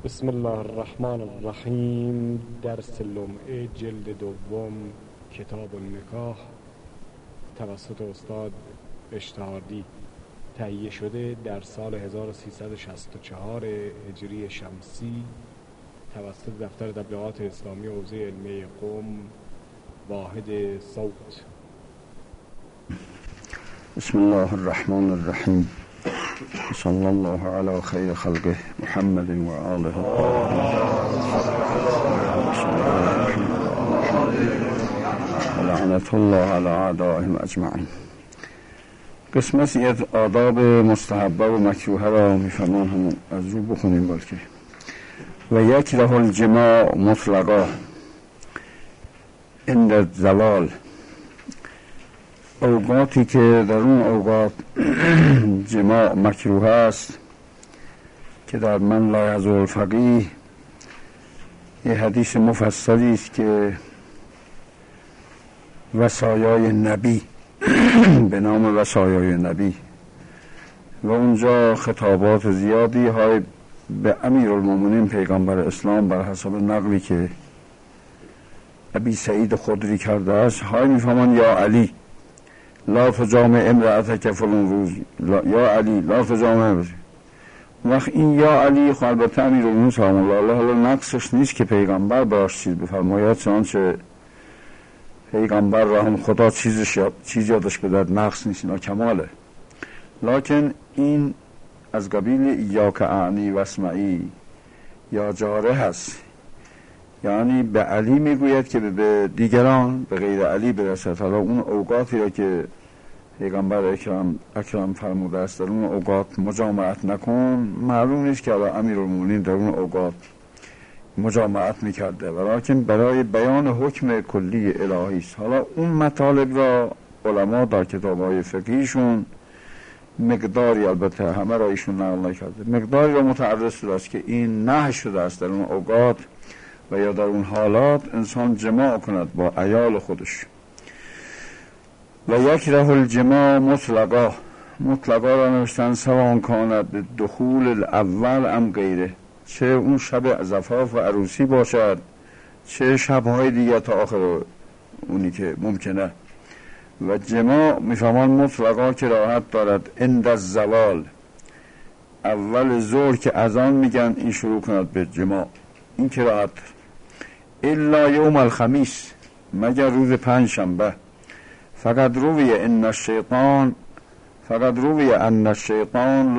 بسم الله الرحمن الرحیم. درس لمعه جلد دوم کتاب النکاح توسط استاد اشتهاردی تهیه شده در سال 1364 هجری شمسی توسط دفتر تبلیغات اسلامی حوزه علمیه قم واحد صوت. بسم الله الرحمن الرحیم. صلی الله علی خیر خلقه محمد و آله لعنت الله علی اعدائهم اجمعین. قسمتی از آداب مستحبه و مکروه را میفرمان همون از رو بخونیم. بلکه و یکره الجماع مطلقا عند الزوال، اوقاتی که در اون اوقات جماع مکروه است که در من لا یزول الفقیه یه حدیث مفصلی است که وصایای نبی به نام وصایای نبی و اونجا خطابات زیادی های به امیرالمومنین پیغمبر اسلام بر حسب نقلی که ابی سعید خدری کرده است های میفهمان یا علی لا تجامع امرأتک فلان روز، یا علی لا تجامع. وقت این یا علی خب البته امیرالمومنین سلام الله علیه حالا نقصش نیست که پیغمبر براش چیز بفرماید، چنانچه پیغمبر را هم خدا چیز یادش بدهد نقص نیست، اینا کماله. لکن این از قبیل یا که اعنی و اسمعی یا جاره هست، یعنی به علی میگوید که به دیگران به غیر علی برسد. حالا اون اوقاتی را که پیغمبر اکرم فرموده است در اون اوقات مجامعت نکن، معلوم نیست که حالا امیرالمومنین در اون اوقات مجامعت میکرده، ولیکن برای بیان حکم کلی الهی است. حالا اون مطالب را علما در کتاب‌های فقهیشون مقداری، البته همه را ایشون نقل نکرده، مقداری را متعرض شده است که این نهی شده است در اون اوقات و یا در اون حالات انسان جماع کند با عیال خودش. و یکره الجماع مطلقا را نوشتن سواء کاند دخول الاول ام غیره، چه اون شب زفاف و عروسی باشد چه شبهای دیگه تا آخر اونی که ممکنه. و جماع میفهمان مطلقا که راحت دارد عند الزوال، اول ظهر که اذان میگن این شروع کند به جماع، این که راحت. الا یوم الخمیس، مگر روز پنجشنبه. فقط روی ان الشیطان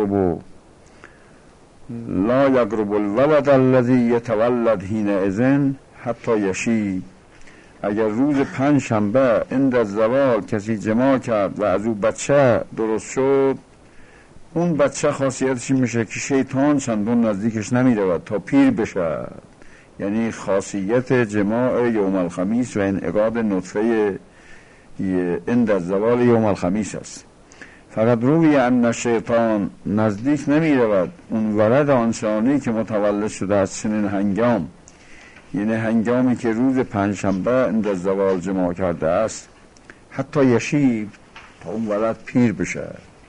لا یقرب الولد الذی یتولد حینئذ حتی یشیب. اگر روز پنجشنبه عند الزوال کسی جماع کرد و از او بچه درست شد، اون بچه خاصیتش میشه که شیطان چندون نزدیکش نمیرود تا پیر بشه. یعنی خاصیت جماع یوم الخمیس و انعقاد نطفه عند الزوال یوم الخمیس است. فقط روی ان الشیطان، نزدیک نمیرود اون ولد آنچنانی که متولد شده از چنین هنگام، یعنی هنگامی که روز پنجشنبه عند الزوال جماع کرده است، حتی یشیب، تا اون ولد پیر بشه.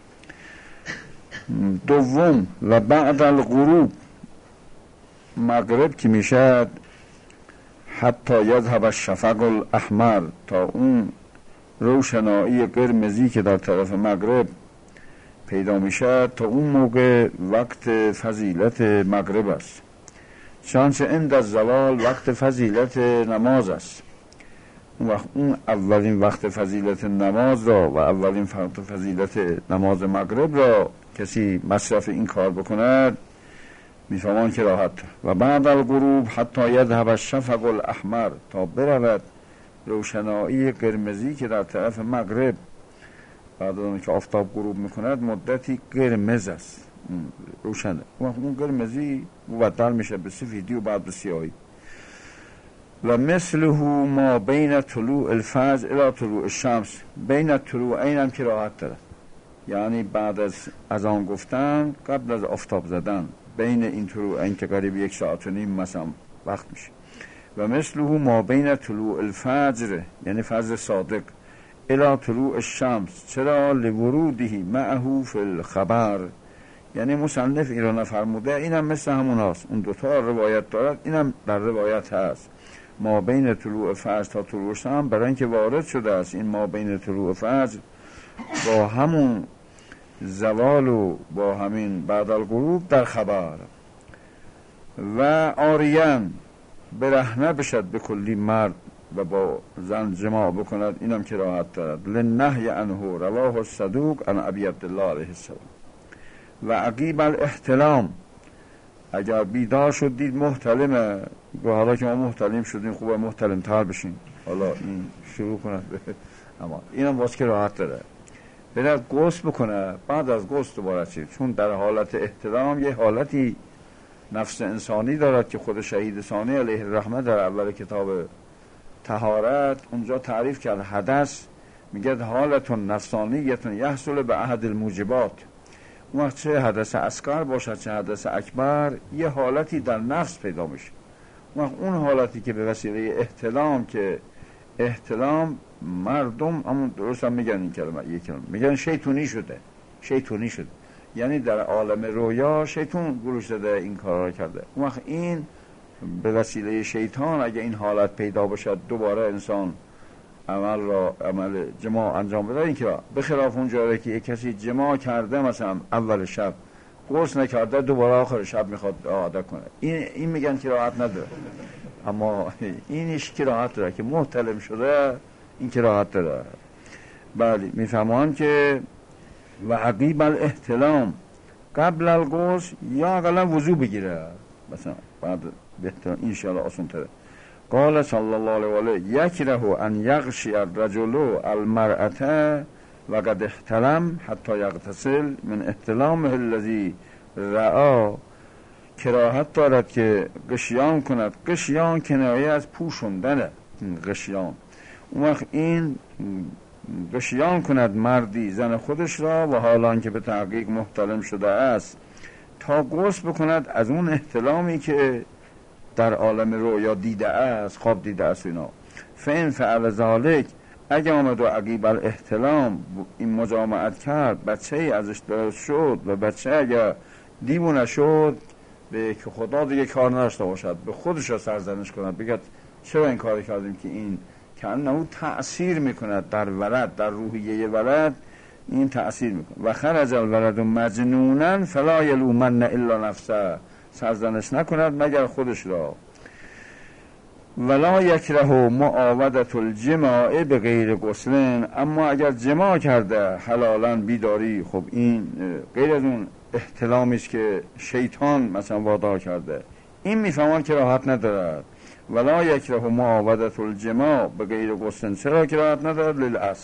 دوم و بعد الغروب، مغرب که میشد، حتی یذهب الشفق الاحمر، تا اون روشنایی قرمزی که در طرف مغرب پیدا میشد، تا اون موقع وقت فضیلت مغرب است. چنانچه عند الزوال وقت فضیلت نماز است. اون اولین وقت فضیلت نماز را و اولین وقت فضیلت نماز مغرب را کسی مصرف این کار بکند میفهمان که راحت. و بعد الغروب حتی یذهب الشفق الاحمر، تا برود روشنایی قرمزی که در طرف مغرب بعد از اون که آفتاب غروب میکند مدتی قرمز است، روشنه. اون قرمزی مبدل میشه به سفیدی و بعد به سیاهی. و مثله ما بین طلوع الفجر الی طلوع الشمس، بین طلوعین هم که راحت داره، یعنی بعد از آن گفتن قبل از آفتاب زدن، بین این طلوعین که قریب 1.5 ساعت مثلا وقت میشه. و مثله ما بین طلوع الفجر، یعنی فجر صادق، الی طلوع الشمس، چرا؟ لورودهی معه فی الخبر، یعنی مصنف این رو نفرموده، اینم مثل همون هست. اون دوتا روایت دارد، اینم در روایت هست. ما بین طلوع فجر تا طلوع شام، برای اینکه وارد شده است این ما بین طلوع فجر با همون زوال و با همین بعد الغروب در خبر. و آریان برهنه بشد به کلی مرد و با زن جماع بکند، اینم کراهت دارد. لنهی عنه رواه الصدوق عن ابی عبدالله علیه السلام. و عقیب الاحتلام، اگر بیدار شد دید محتلمه، حالا که ما محتلم شدیم خوبه محتلم تر بشیم، حالا این شروع کند اما اینم باز که راحت داره برد غسل بکنه، بعد از غسل دوباره چید، چون در حالت احتلام یه حالتی نفس انسانی دارد که خود شهید ثانی علیه الرحمه در اول کتاب طهارت اونجا تعریف کرد. حدث میگه حالتون نفسانیتون یحصل به احد الموجبات. اون وقت چه حدث اصغر باشد چه حدث اکبر، یه حالتی در نفس پیدا میشه. اون حالتی که به وسیله احتلام، که احتلام مردم همون درست هم میگن این کلمه، یک کلمه میگن شیطونی شده، شیطونی شده، یعنی در عالم رویا شیطون گروش داده این کارا رو کرده. اون وقت این به وسیله شیطان اگه این حالت پیدا باشد دوباره انسان عمل جماع انجام بده، این که به خلاف اون جایی که یک کسی جماع کرده مثلا اول شب غسل نکرده دوباره آخر شب میخواد عادت کنه، این میگن که راحت نداره. اما اینش که راحت داره که محتلم شده، این که راحت داره. بله میفهمان که و عقیب الاحتلام قبل الغسل یا اقلا وضو بگیره مثلا بعد بهتر ان شاء الله آسان تره. قال صلی الله علیه و آله یکره ان یغشی الرجل المرأة و قد احتلم حتی یغتسل من احتلامه الذی رعا. کراهت دارد که غشیان کند، غشیان کنایه از پوشوندن غشیان، اون وقت این غشیان کند مردی زن خودش را و حالان که به تحقیق محتلم شده است تا غسل بکند از اون احتلامی که در عالم رویا دیده است، خواب دیده است اینا. فین فعل ذالک، اگه آمد و عقیب الاحتلام این مجامعت کرد، بچه ای ازش درست شد و بچه اگه دیوونه شد به که خدا دیگه کار نداشته باشد به خودش را سرزنش کند، بگد چرا این کاری کردیم، که این کنه تأثیر میکند در ولد، در روحیه ولد این تأثیر میکنه. و خرج الولد مجنونا فلا یلومن الا نفسه، سرزنش نکند مگر خودش را. ولا یکره معاودت الجماع به غیر غسل، اما اگر جماع کرده حلالا بیداری، خب این غیر از اون احتلامی است که شیطان مثلا وادار کرده، این میفهمان که راحت ندارد. ولا یکره معاودت الجماع به غیر غسل، چرا که راحت ندارد؟ للاصل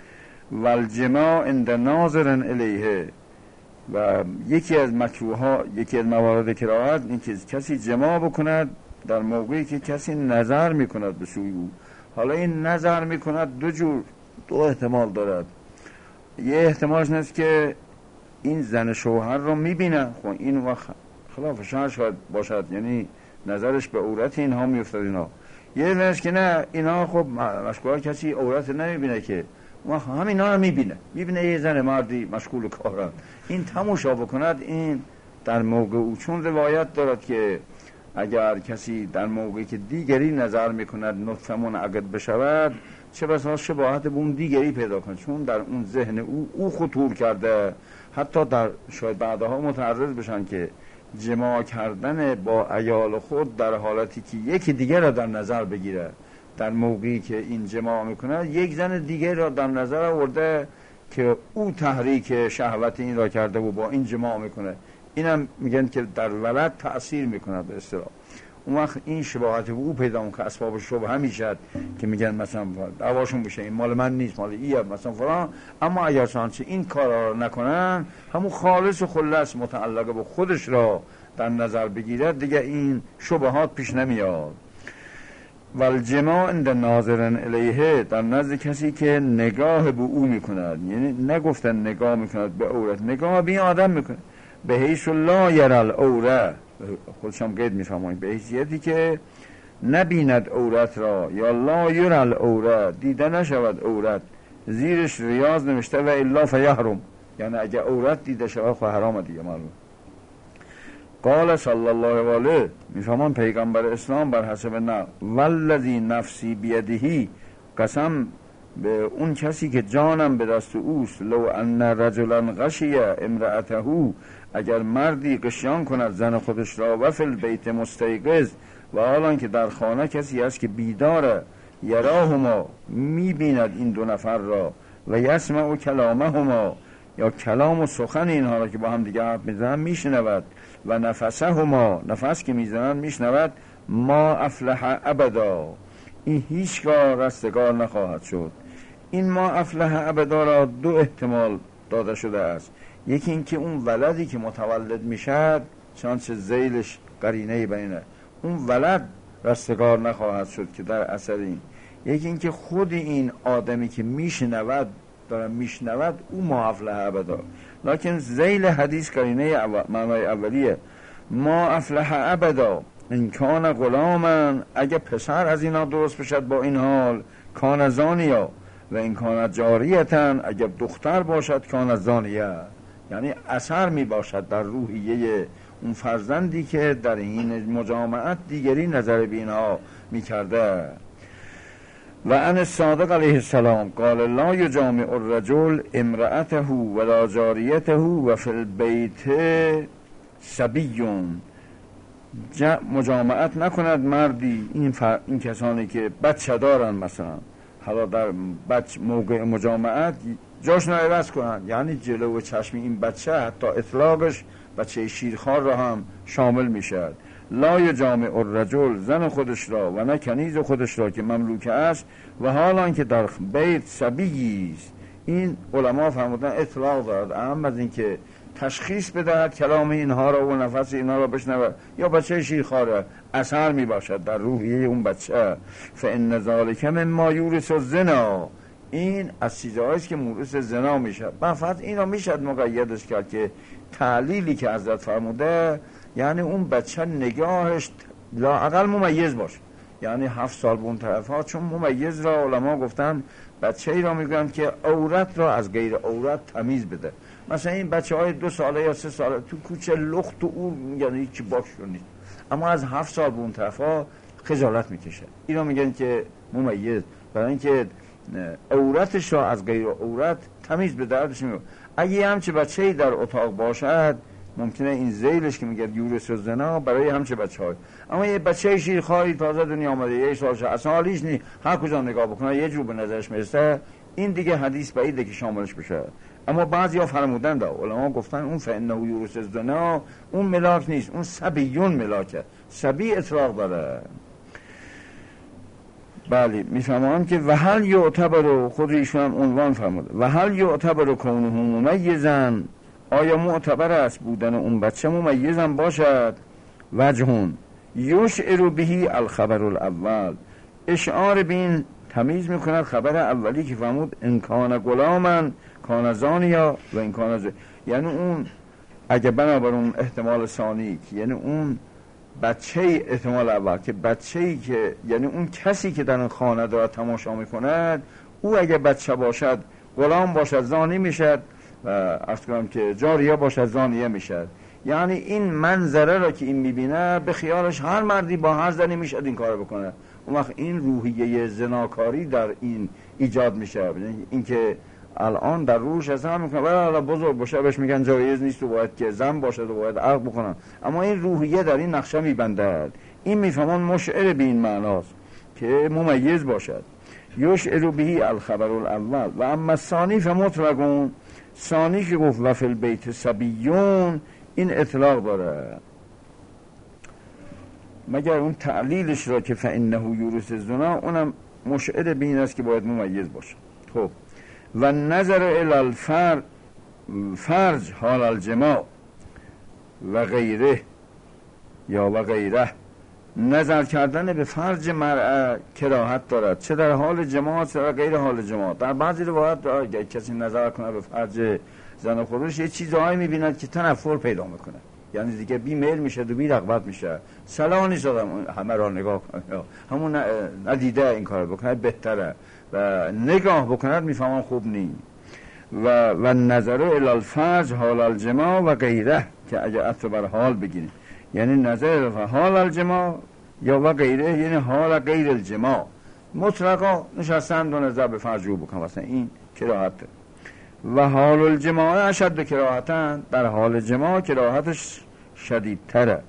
والجماع عند ناظر الیه. و یکی از مکروها، یکی از موارد کراهت این که کسی جماع بکند در موقعی که کسی نظر میکند به سوی او. حالا این نظر میکند دو احتمال دارد. یه احتمالش نیست که این زن شوهر رو میبینه، خب این وقت خلاف شرع شاید باشد، یعنی نظرش به عورت اینها میفتد اینا. یه نیست که نه اینا خب مشغول کسی عورت نمیبینه، که وقت همینا رو میبینه یه زن مردی مشغول کارن، این تماشا بکند. این در موقع او، چون روایت دارد که اگر کسی در موقعی که دیگری نظر میکند نطفه منعقد بشود، چه بسا شباهت به اون دیگری پیدا کند، چون در اون ذهن او خطور کرده. حتی در شاید بعدها متعرض بشن که جماع کردن با عیال خود در حالتی که یکی دیگر را در نظر بگیره، در موقعی که این جماع میکنه یک زن دیگر را در نظر آورده که او تحریک شهوت این را کرده و با این جماع میکنه، اینم میگن که در ولد تأثیر میکنه به اصطلاح. اون وقت این شباهت او پیدا میکنه، اسباب شبهه همیشه که میگن مثلا دعواشون بشه این مال من نیست مال ایه مثلا فلان. اما اگر چانچه این کارا رو نکنن، همون خالص و خلص متعلق به خودش را در نظر بگیرد، دیگه این شبهات پیش نمیاد. والجماع عند ناظرن الیه، در نزد کسی که نگاه به او میکند، یعنی نگفتن نگاه میکند به عورت، نگاه به این آدم میکند، به حیث لا یرى العوره، خودشم قید میفرمایید، به حیثیتی که نبیند عورت را، یا لا یرى العوره، دیده نشود عورت، زیرش ریاض نوشته و الا فیحرم، یعنی اگه عورت دیده شود خب حرام دیگه معلوم. قال صلی الله علیه، میفهمان پیغمبر اسلام بر حسب نه والذی نفسی بیدهی، قسم به اون کسی که جانم به دست اوست، لو ان رجلا غشی امرأته، اگر مردی غشیان کند زن خودش را، و فی البیت مستیقظ، و حالان که در خانه کسی است که بیداره، یراهما میبیند این دو نفر را، و یسمع کلامهما یا کلام و سخن اینها را که با هم دیگه حرف میزنن میشنود، و نفسهما نفس که میزنن میشنود، ما افلح ابدا، این هیچگاه رستگار نخواهد شد. این ما افلح ابدا را دو احتمال داده شده است. یکی این که اون ولدی که متولد میشد چنانچه ذیلش قرینه بینه، اون ولد رستگار نخواهد شد که در اثر این. یکی این که خود این آدمی که میشنود داره میشنود او ما افلح ابدا، لکن ذیل حدیث قرینه معنای اولیه. ما افلح ابدا این کان غلامن، اگه پسر از اینا درست بشد با این حال، کان زانیا، و این کان جاریتن، اگه دختر باشد کان زانیه، یعنی اثر می باشد در روحیه اون فرزندی که در این مجامعت دیگری نظر به اینها می کرده. و ان الصادق علیه السلام قال لا یجامع الرجل امرأته ولا جاریته و فی البیت صبیون، مجامعت نکند مردی، این کسانی که بچه دارن، مثلا حالا در موقع مجامعت جاشون رو عوض کنن، یعنی جلو چشم این بچه حتی اطلاقش بچه شیرخوار را هم شامل میشد. لا یجامع الرجل زن خودش را و نه کنیز خودش را که مملوکه است، و حالان که در بیت صبیی است. این علما فرمودن اطلاق دارد، اهم از این که تشخیص بدهد کلام اینها را و نفس اینها را بشنود، یا بچه شیرخواره اثر می باشد در روحیه اون بچه. فان ذلک مما یورث الزنا، این از چیزهایی است که مورث زنا میشه. فقط اینا میشد مقیدش کرد که تعلیلی که حضرت فرموده، یعنی اون بچه نگاهش لااقل ممیز باشه، یعنی 7 سال به اون طرف ها، چون ممیز را علما گفتن بچه ای را میگن که عورت را از غیر عورت تمیز بده. مثلا این بچه های 2 ساله یا 3 ساله تو کوچه لخت و او یعنی هیچی باش نیست، اما از 7 سال به اون طرف ها خجالت میکشه، این را میگن که ممیز، برای اینکه عورتش را از غیر عورت تمیز به دردش میگه. اگه همچه بچه ای در اتاق باشد ممکنه این ذیلش که میگه یورث الزنا برای همچه بچه‌ها، اما یه بچه شیرخواری تازه دنیا آمده 1 سالشه اصلا حالیش نیست، هر کجا نگاه بکنه یه جور به نظرش میرسه، این دیگه حدیث بعیده که شاملش بشه. اما بعضیا فرمودن دا علما گفتن اون فانه یورث الزنا اون ملاک نیست، اون صبیون ملاکه، صبی اطلاق داره. بله میفهمم که و هل یعتبر، خود ایشون هم عنوان فرموده، و هل یعتبر کونه ممیزن، آیا معتبر است بودن اون بچه ممیزن باشد؟ وجهون یشعر بهی الخبر الاول، اشعار بین تمیز میکند خبر اولی که فرمود انکان غلامن کان زانیا و انکان یعنی اون اگه بنابر اون احتمال ثانی، یعنی اون بچه احتمال اول که بچه‌ای که یعنی اون کسی که در این خانه داره تماشا میکند، او اگه بچه باشد غلام باشد زانی میشد، و عرض کنم که جاریه باشد زانیه میشد. یعنی این منظره را که این میبینه به خیالش هر مردی با هر زنی میشد این کار بکنه، اون وقت این روحیه زناکاری در این ایجاد میشه. این که الان در روش از هم میکنه ولی بزرگ باشه بهش میگن جایز نیست و باید که زن باشه و باید عقد بکنن، اما این روحیه در این نقشه میبندد. این میفهمان مشعر به این معناست که ممیز باشد. یشعر بهی الخبر الاول و اما ثانی فمطلقون، ثانی که گفت و فی البیت صبیون، این اطلاق داره مگر اون تعلیلش را که فانه یورث الزنا، اونم مشعر به این است که باید ممیز باشه. خب و نظر الی الفرج حال الجماع و غیره یا و غیره، نظر کردن به فرج مرأة کراهت دارد، چه در حال جماع چه در غیر حال جماع. در بعضی روایات اگر کسی نظر کنه به فرج زن خودش یه چیزهایی میبیند که تنفر پیدا میکنه، یعنی دیگه بی میل میشه و بی رغبت میشه. صلاح نیست آدم همه را نگاه کنه، همون ندیده این کار بکنه بهتره و نگاه بکنه میفهمم خوب نیست. و نظر الی الفرج حال الجماع و غیره، که اگه عطف بر حال بگیریم یعنی نظر حال الجماع یا و غیره یعنی حال غیر الجماع، مطلقا نشستن دو نظر به فرج رو بکنم، مثلا این کراهته. و حال الجماع اشد کراهتن، در حال جماع کراهتش شدیدتره.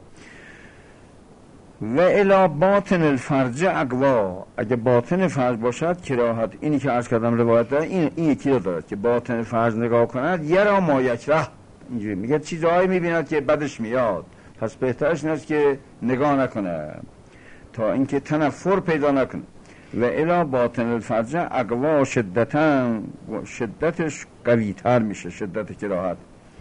و الی باطن الفرج اقوا، اگه باطن فرج باشد کراهت، اینی که عرض کردم روایت داره این یکی رو دارد که باطن فرج نگاه کند یرا ما یکره، اینجوری میگه چیزهایی میبیند که بدش میاد، پس بهترش اینست که نگاه نکنه تا اینکه تنفر پیدا نکنه. و الی باطن الفرج اقوا شدتا، شدتش قوی تر میشه، شدت کراهت.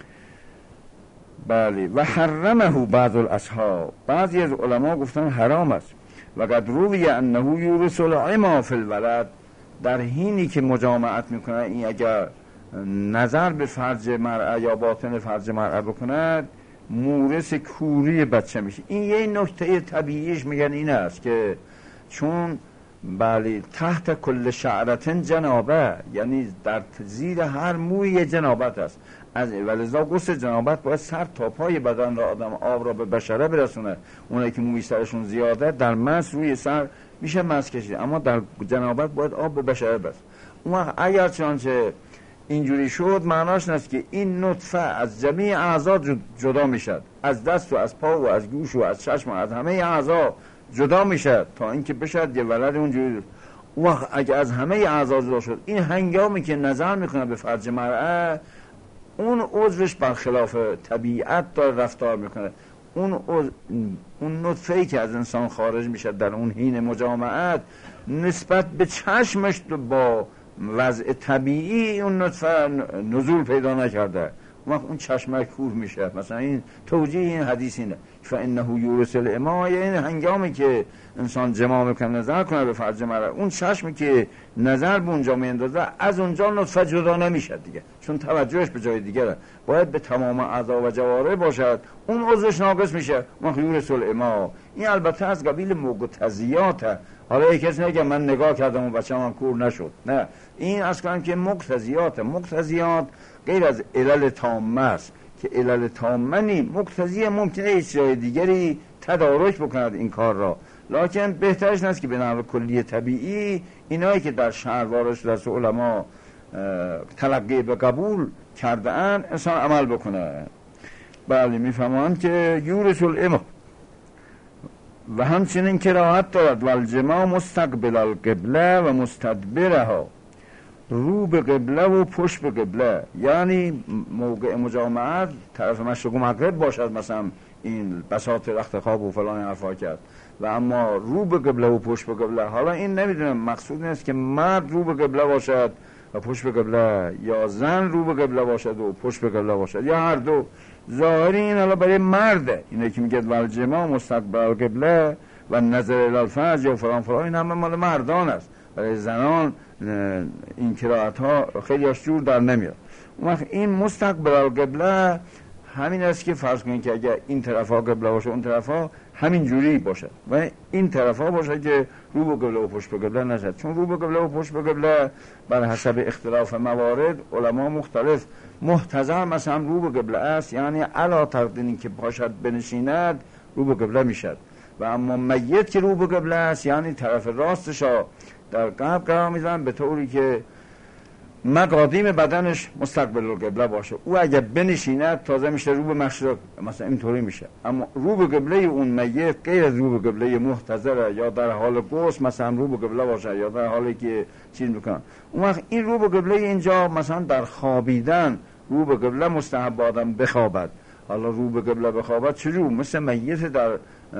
بله. و حرمه بعض الاصحاب، بعضی از علما گفتن حرام است. و قد روی انه یورث العما فی الولد، در حینی که مجامعت میکنه این اگر نظر به فرج مرأة یا باطن فرج مرأة بکند مورث کوری بچه میشه. این یه نکته طبیعیش میگن این است که چون بله تحت کل شعرتن جنابه، یعنی در زیر هر موی جنابت است، از ولذا غسل جنابت باید سر تا پای بدن را آدم آب را به بشره برسونه. اونایی که موی سرشون زیاده در مس روی سر میشه مس کشید، اما در جنابت باید آب به بشره برسونه. اون اگر چنانچه اینجوری شد معناش نیست که این نطفه از جمیع اعضا جدا میشد، از دست و از پا و از گوش و از چشم و از همه اعضا جدا میشه تا اینکه بشد یه ولد اونجوری. وقت اگه از همه اعضا جدا شد، این هنگامی که نظر میکنه به فرج مرأة اون عضوش برخلاف طبیعت داره رفتار میکنه، اون نطفه‌ای که از انسان خارج میشه در اون حین مجامعت نسبت به چشمش با وضع طبیعی اون نطفه نزول پیدا نکرده، وقت اون چشمه کور میشه. مثلا این توجیه این حدیث اینه فانه یورث العما، یعنی هنگامی که انسان جماع میکنه نظر کنه به فرج مرأة، اون چشمی که نظر به اونجا میندازه از اونجا نطفه جدا نمیشه دیگه، چون توجهش به جای دیگره، باید به تمام اعضا و جوارح باشد، اون عضوش ناقص میشه، وقت یورث العما. این البته از قبیل مقتضیاته. حالا یک کسی نگه من نگاه کردم و بچه‌م هم کور نشد، نه، این اصلا که مقتضیات غیر از علل تامه است که علل تامه نی، مقتضی ممکنه هیچ جای دیگری تدارک بکند این کار را، لکن بهترش نیست که به نحو کلی طبیعی اینایی که در شرع وارد شده از علما تلقی به قبول کرده اند انسان عمل بکنه. بله میفهمند که یورث العما و همچنین کراهت دارد والجماع مستقبل القبله و مستدبرها، رو به قبله و پشت به قبله، یعنی موقع مجامعت طرف مشرق و مغرب باشد، مثلا این بساط رخت خواب و فلان حرفا کرد، و اما رو به قبله و پشت به قبله. حالا این نمیدونم مقصود نیست که مرد رو به قبله باشد و پشت به قبله، یا زن رو به قبله باشد و پشت به قبله باشد، یا هر دو. ظاهری این حالا برای مرده، اینه که میگه والجماع مستقبل القبله و نظر الی الفرج یا فلان فلان، این همه مال مردان است. برای زنان این قرائت ها خیلی از جور در نمیاد. اون وقت این مستقبل القبله همین است که فرض کنید که اگر این طرفا قبله باشه اون طرفا همین جوری باشه و این طرفا باشه که رو به قبله و پشت به قبله نشد، چون رو به قبله و پشت به قبله بر حسب اختلاف موارد علما مختلف. محتضر مثلا رو به قبله است، یعنی علا تقدیری که باشد بنشیند رو به قبله میشد، و اما میت که رو به قبله است یعنی طرف راستش در قبل قرار میزنن به طوری که مقادیم بدنش مستقبل القبله باشه، او اگر بنشیند تازه میشه رو به مشرق، مثلا اینطوری میشه. اما رو به قبله اون میت غیر از رو به قبله محتضره، یا در حال غسل مثلا رو به قبله باشه، یا در حالی که چیز میکنن. اون وقت این رو به قبله اینجا مثلا در خوابیدن رو به قبله مستحب آدم بخوابد. حالا رو به قبله بخوابد چجور؟ مثل میت در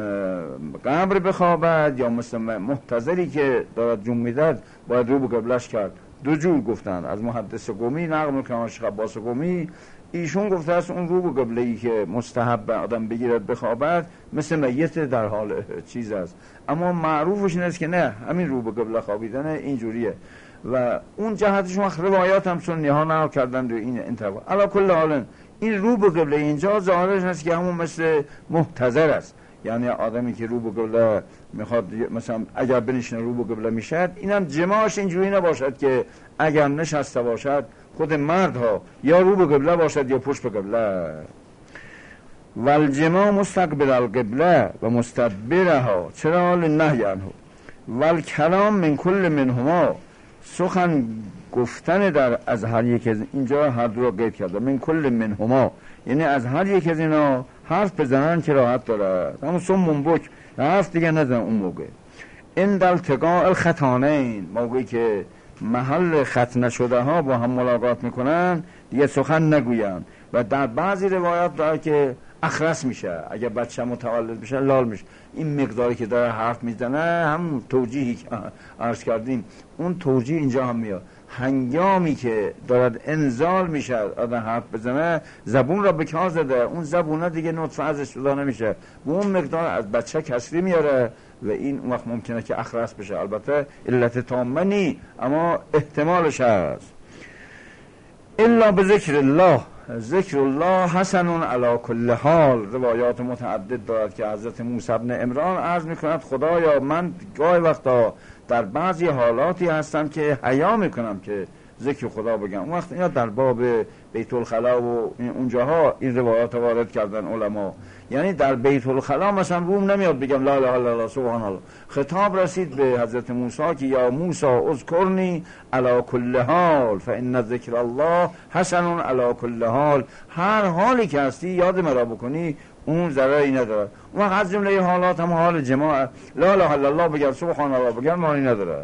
قبر بخوابد، یا مثل محتضری که دارد جون میداد باید رو به قبلش کرد. دو جور گفتن از محدث قومی نقل میکنن، شیخ عباس قومی ایشون گفته است اون رو به قبله‌ای که مستحب آدم بگیرد بخوابد مثل میت در حال چیز است، اما معروفش این است که نه، همین رو به قبله خوابیدن اینجوریه. و اون جهتشون روایات هم سنی ها نقل کردن دو این انتفاع. علا کل حال این رو به قبله اینجا ظاهرش است که همون مثل محتضر است، یعنی آدمی که رو به قبله میخواد مثلا اگر بنشینه رو به قبله میشد، اینم جماعش اینجوری نباشد که اگر نشسته باشد خود مردها یا رو به قبله باشد یا پشت به قبله. والجماع مستقبل القبله و مستدبرها، چرا؟ لنهی عنه. والکلام من کل منهما، سخن گفتن در از هر یک از اینجا هر دو را قید کرده، من کل منهما یعنی از هر یک از اینا حرف بزنن که راحت داره، همون سم بک حرف دیگه نزن اون موقع. عند التقاء الخطانین، موقعی که محل خط نشده ها با هم ملاقات میکنن دیگه سخن نگوین. و در بعضی روایات داره که اخرس میشه، اگه بچه متولد بشه لال میشه. این مقداری که داره حرف میزنه هم توجیهی که عرض کردیم، اون توجیه اینجا هم میاد. هنگامی که دارد انزال میشه آدم حرف بزنه، زبون را به کار زده، اون زبونه دیگه نطفه ازش جدا نمیشه، و اون مقدار از بچه کسری میاره و این اون وقت ممکنه که اخرس بشه. البته علت تامه نی، اما احتمالش هست. الا به ذکر الله، ذکر الله حسن علی کل حال. روایات متعدد دارد که حضرت موسی بن عمران عرض میکند خدایا من گاهی وقتا در بعضی حالاتی هستم که حیا میکنم که ذکر خدا بگم. اون وقت اینا در باب بیت الخلا و اونجاها این روایات وارد کردن علما، یعنی در بیت الخلا مثلا روم نمیاد بگم لا اله الا الله سبحان الله. خطاب رسید به حضرت موسی که یا موسی اذکرنی علی کل حال فان ذکر الله حسن علی کل حال، هر حالی که هستی یاد مرا بکنی اون ضرری نداره. اون از جمله حالات هم حال جماع لا اله الا الله بگم سبحان الله بگم معنی نداره.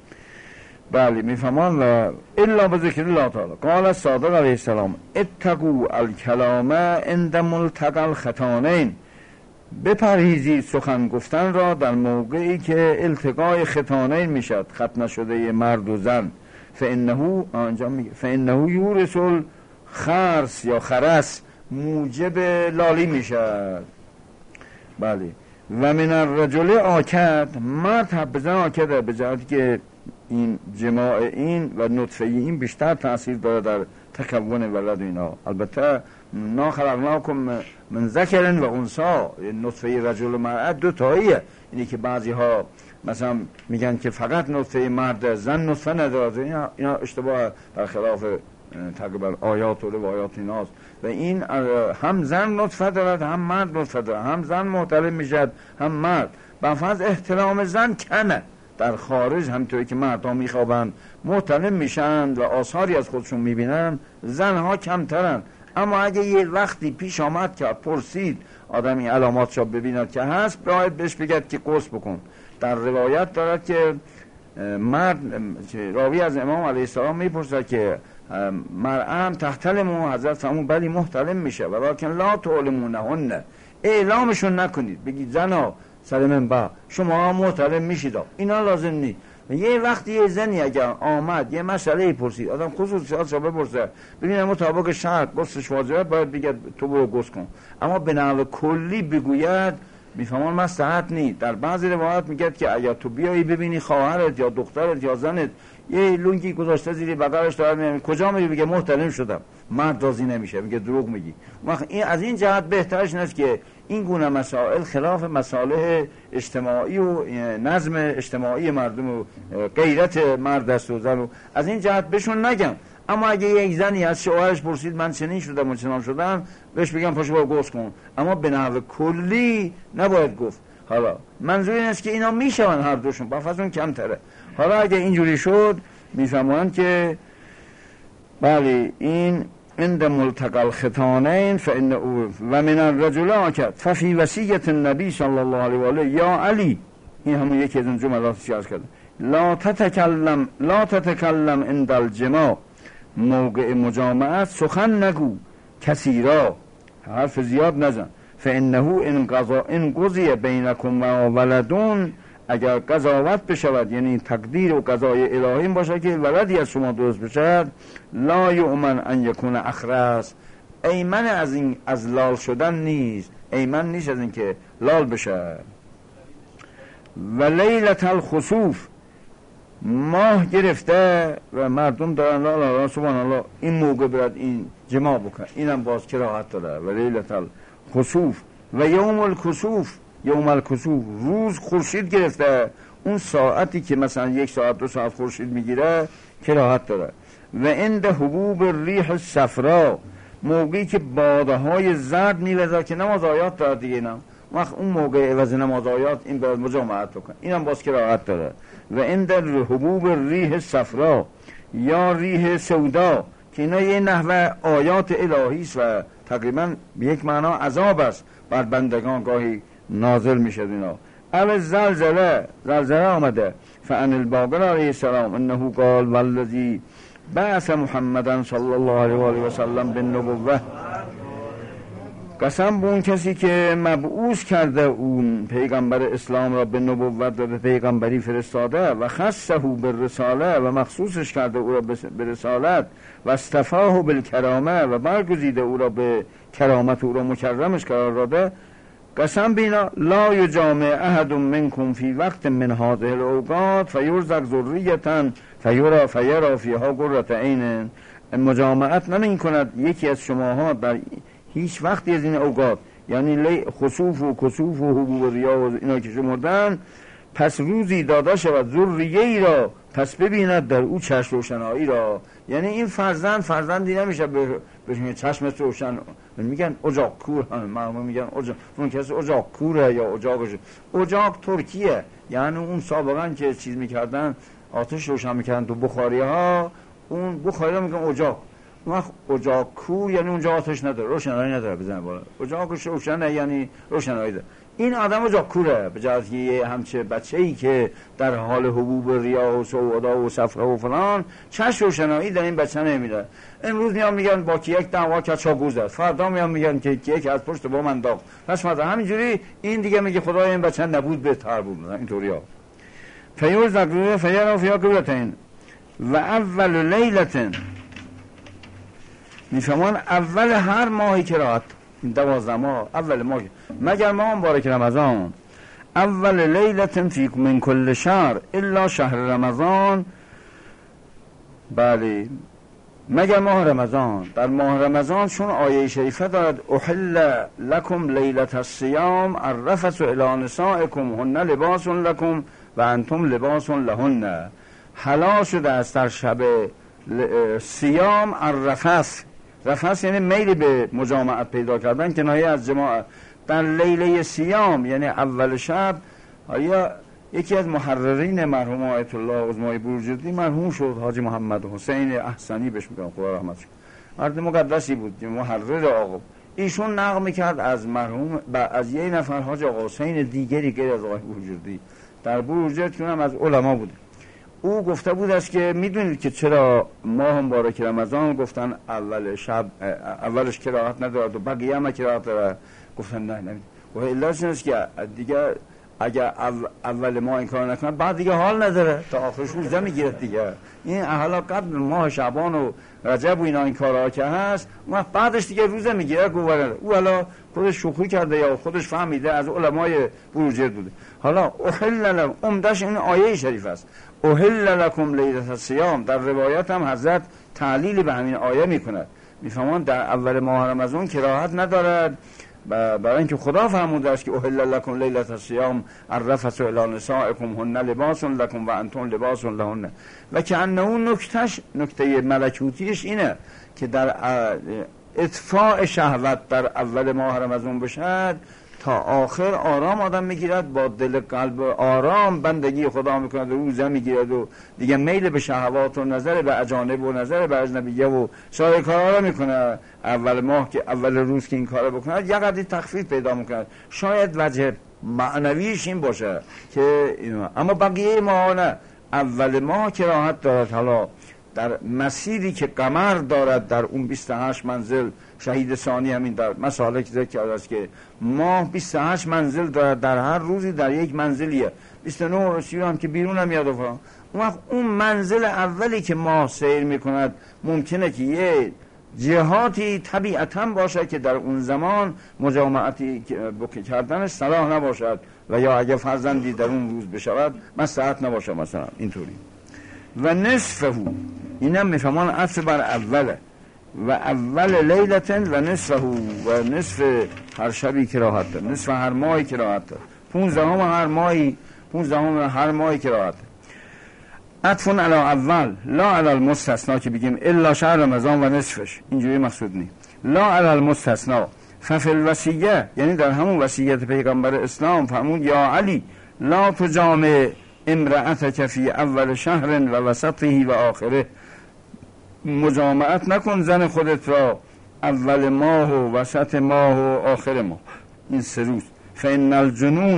بله میفهمان. و الا بذکر الله تعالی. قال صادق علیه السلام اتقوا الکلام عند ملتقى الختانین، بپرهیزید سخن گفتن را در موقعی که التقای ختانین میشد، ختم نشده مرد و زن. فانه آنجا میگه فانه یورث الخرس یا خرس، موجب لالی میشد. بله. و من الرجل آکد، مرد حب بزن آکده، به جهتی که این جماع این و نطفه این بیشتر تأثیر داره در تکون ولد اینا. البته نا خلقناکم من ذکر و انثی، نطفه رجل و مرد دو تاییه. اینی که بعضی ها مثلا میگن که فقط نطفه مرد، زن نطفه نداره، اینا اشتباه، در خلاف تقریبا آیات و روایات ایناست. و این هم زن نطفه دارد هم مرد نطفه دارد، هم زن محتلم میشد هم مرد. بفرض احترام زن کمه در خارج، همطوری که مردها میخوابند محتلم میشن و آثاری از خودشون میبینن، زنها کمترن. اما اگه یه وقتی پیش آمد که پرسید آدمی علاماتش ببیند که هست، باید بهش بگد که غسل بکن. در روایت دارد که مرد، راوی از امام علیه السلام میپرسد که مرأم تحتلمو، حضرت فرمود بلی محتلم میشه، ولکن لا تعلمونهن، اعلامشون نکنید، بگید زنا سر منبع شما محتلم میشید، اینا لازم نیست. یه وقتی یه زنی اگر آمد یه مسئله پرسید، آدم خصوصیاتش رو بپرسه، ببینه مطابق شرع غسلش واجبه، باید بگه تو برو غسل کن. اما به نحو کلی بگوید میفهمان مصلحت نیست. در بعضی روایات میگه که اگر تو بیایی ببینی خواهرت یا دخترت یا زنت یه لنگی گذاشته زیر بغلش داره، کجا میگه؟ بگه محتلم شدم. مرد راضی نمیشه، میگه دروغ میگی. این از این جهت بهترش نیست که این گونه مسائل خلاف مصالح اجتماعی و نظم اجتماعی مردم و غیرت مرد است و زن، از این جهت بهشون نگم. اما اگه یک زنی از شوهرش پرسید من چنین شدم و چنان شدم، بهش بگم پاشو برو غسل کن، اما به نحو کلی نباید گفت. حالا منظور این است که اینا میشون هر دوشون، با فضل اون کمتره. حالا اگه اینجوری شد میفهمن که بله این عند ملتقى الختانین فإن و من الرجل آکد ففی وصیت النبی صلی الله علیه و آله یا علی، این همون یکی از اون جملاتی که عرض کردم، لا تتکلم عند الجماع، موقع مجامعت سخن نگو، کثیرا حرف زیاد نزن، فانه ان قضی بینکم و ولدون، اگر قضاوت بشود یعنی تقدیر و قضای الهی باشه که ولدی از شما درست بشد، لا یؤمن ان یکون اخرس، ایمن از این از لال شدن نیست، ایمن نیست از این که لال بشه. و لیلة الخسوف، ماه گرفته و مردم دارن لا لا لا سبحان الله، این موقع برد این جماع بکن، اینم باز کراهت داره. و لیلة الخسوف و یوم الکسوف، یوم الکسوف، روز خورشید گرفته، اون ساعتی که مثلا 1 ساعت 2 ساعت خورشید میگیره کراهت داره. و عند حبوب الریح الصفرا، موقعی که باده های زرد میوزه که نماز آیات داره دیگه، اینا وقت اون موقع عوض نماز آیات این باید مجامعت بکن، اینم باز کراهت داره. و عند حبوب الریح الصفرا یا ریح سودا که اینا یه نحوه آیات الهی است و تقریبا به یک معنا عذاب است بر بندگان گاهی نازل میشه اینا. اول زلزله آمده. فعن الباقر علیه السلام انه قال والذی بعث محمدا صلی الله علیه و آله و سلم بالنبوة، قسم به اون کسی که مبعوث کرده اون پیغمبر اسلام را به نبوت و به پیغمبری فرستاده، و خصه بالرساله و مخصوصش کرده او را به رسالت، و اصطفاه بالکرامه و برگزیده او را به کرامت، او را مکرمش قرار داده. قسم بینا لا یجامع احد منکم فی وقت من هذه الاوقات فیرزق ذریة فیرا فیها قرة عین، مجامعت نمی کند یکی از شماها در هیچ وقتی از این اوقات، یعنی خسوف و کسوف و حبوب و ریا و اینا که شمردن، پس روزی داده شود ذریه‌ای را پس ببیند در او چشم روشنایی را. یعنی این فرزندی نمیشه به چشم روشن، میگن اجاق کور، معلومه میگن اون کسی اجاق کوره یا اجاق ترکیه، یعنی اون سابقا که چیز میکردن آتش روشن میکردن تو بخاری ها، اون بخاری ها میگن اجاق. وقت اجاق کور یعنی اونجا آتش نداره، روشنایی نداره بزنه بالا، اجاقش روشنه یعنی روشنایی داره. این آدم اجاق کوره، به جهت که یه همچه بچه‌ای که در حال حبوب ریا و سودا و صفرا و فلان چشم روشنایی در این بچه نمیده. امروز میان میگن با کی یک دعوا کرد چاگوز است، فردا میان میگن که یک از پشت بام انداخت، پس مثلا همینجوری این دیگه میگه خدای این بچه نبود بهتر بود، اینطوریا. فیور زقروه فیرا فیا قبلتین و اول لیلتن، میفهمان اول هر ماهی که راحت 12 ماه اول ماه مگر ماه مبارک رمضان، اول لیلت فی من کل شهر الا شهر رمضان، بله مگر ماه رمضان. در ماه رمضان چون آیه شریفه دارد احل لکم لیلت الصیام الرفث الی نسائکم هن لباس لکم و انتم لباس لهن، حلال شده است در شب صیام رفث یعنی میل به مجامعت پیدا کردن، کنایه از جماعت. در لیله صیام یعنی اول شب، آیا یکی از محررین مرحوم آیت الله عظمای بروجردی مرحوم شد، حاجی محمد حسین احسنی بهش میگن خدا رحمتش کنه، مرد مقدسی بود، محرر آقا. ایشون نقل میکرد از مرحوم از یه نفر حاجی آقا حسین دیگری غیر از آقای بروجردی در بروجرد که هم از علما بود. او گفته بود است که میدونید که چرا ماه مبارک رمضان گفتن اول شب اولش کراهت ندارد و بقیه هم کراهت دارد؟ گفتن نه و علتش است که دیگه اگر اول ماه این کار نکنه بعد دیگه حال نداره تا آخرش روزه میگیرد دیگه. این حالا قبل ماه شعبان و رجب و اینا این کارها که هست و بعدش دیگه روزه میگیره گوره. او حالا خودش شوخی کرده یا خودش فهمیده از علمای بروجرد بوده. حالا احل لکم، عمدش این آیه شریف است، احل لکم لیلة الصیام. در روایت هم حضرت تعلیل به همین آیه میکند، میفهمان در اول ماه رمضان کراهت ندارد، برای اینکه خدا فرموده است که احل لکم لیلة الصیام الرفث الی نسائکم هن لباس لکم و انتم لباس لهن. و که انه نکته ملکوتیش اینه که در اطفاء شهوت در اول ماه رمضان بشد تا آخر آرام آدم میگیرد، با دل قلب آرام بندگی خدا میکند، روزه میگیرد و دیگه میل به شهوات و نظر به اجانب و نظر به اجنبیه و سایر کارا رو میکنه. اول ماه که اول روز که این کارو بکنه یه قدری تخفیف پیدا میکنه. شاید وجه معنویش این باشه که اما بقیه ماه نه. اول ماه کراهت دارد. حالا در مسیری که قمر دارد در اون 28 منزل، شهید ثانی همین در مسالک ذکر کرده است که ماه 28 منزل دارد، در هر روزی در یک منزلیه، 29 رسیو هم که بیرون هم یاد فرام. اون منزل اولی که ماه سیر میکند ممکنه که یه جهاتی طبیعتاً باشه که در اون زمان مجامعتی کردنش صلاح نباشد و یا اگه فرزندی در اون روز بشود مصلحت نباشه مثلا اینطوری. و نصفه اینم میفهمان عطف بر اوله و اول لیلتن و نصفه و نصف هر شبی کراهت دارد، نصف هر ماهی کراهت دارد. 15 هر ماهی که راحت. عطفون علی اول لا علی المستثنا که بگیم الا شهر رمضان و نصفش، اینجوری مقصود نیست. لا علی المستثنا ففی الوصیه، یعنی در همون وصیت پیغمبر اسلام فرمود یا علی لا تجامع امرأتک فی اول شهر و وسطه و آخره، مجامعت نکن زن خودت را اول ماه و وسط ماه و آخر ماه، این 3 روز. فإن الجنون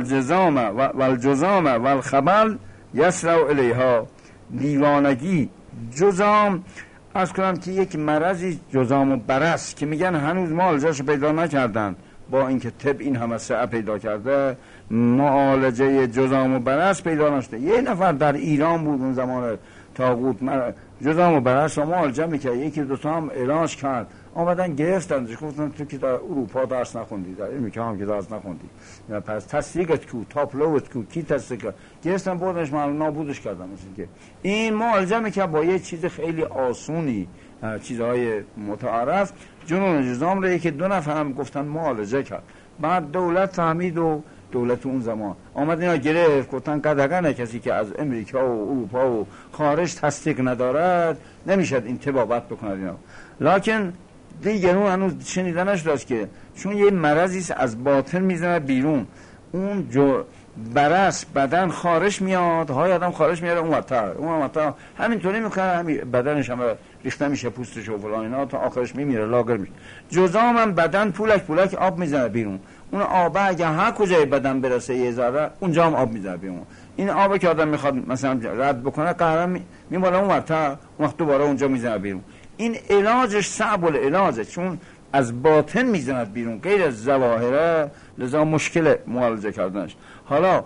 والجزام والخبل یسرع الیها، دیوانگی، جزام، از کنم که یک مرضی جزام و برس که میگن هنوز معالجهش پیدا نکردن، با اینکه طب این همه سعی پیدا کرده معالجه جزام و برس پیدا نشده. یه نفر در ایران بود اون زمان طاغوت جزام و برس رو معالجه میکرد، یکی دو تا هم علاج کرد، آمدن گرفتن گفتن تو که در اروپا درس نخوندی، در علم هم که درس نخوندی، پس تصدیقت کو، تاپلوت کو، کی تصدیق کرد؟ گرفتن بردنش نابودش کردن. مثل که این معالجه میکرد با یه چیز خیلی آسونی، چیزهای متعارف. جنون جزام رو که 2 نفر هم گفتن معالجه کرد، بعد دولت فهمید و دولت اون زمان آمد اینا گرفت، گفتن قدغن کسی که از امریکا و اروپا و خارج تصدیق ندارد نمیشد این طبابت بکند اینا. لکن دیگرون هنوز شنیدنش داشت که چون یه مرضی از باطن میزنه بیرون، اون برس بدن خارج میاد، های آدم خارج میاد اون وقتا همینطوری میکنه، همین بدنش هم ریخته میشه، پوستش و فلان اینا تا آخرش میمیره، لاغر میشه. جزام هم بدن پولک آب میزنه بیرون، اون آب اگه هر کجای بدن برسه یه ذره اونجا هم آب میزنه بیرون. این آبی که آدم میخواد مثلا رد بکنه قهرم میمونه اون وقت دوباره اونجا میزنه بیرون. این علاجش صعب العلاجه، چون از باطن میزند بیرون غیر از ظواهره، لذا مشکل معالجه کردنش. حالا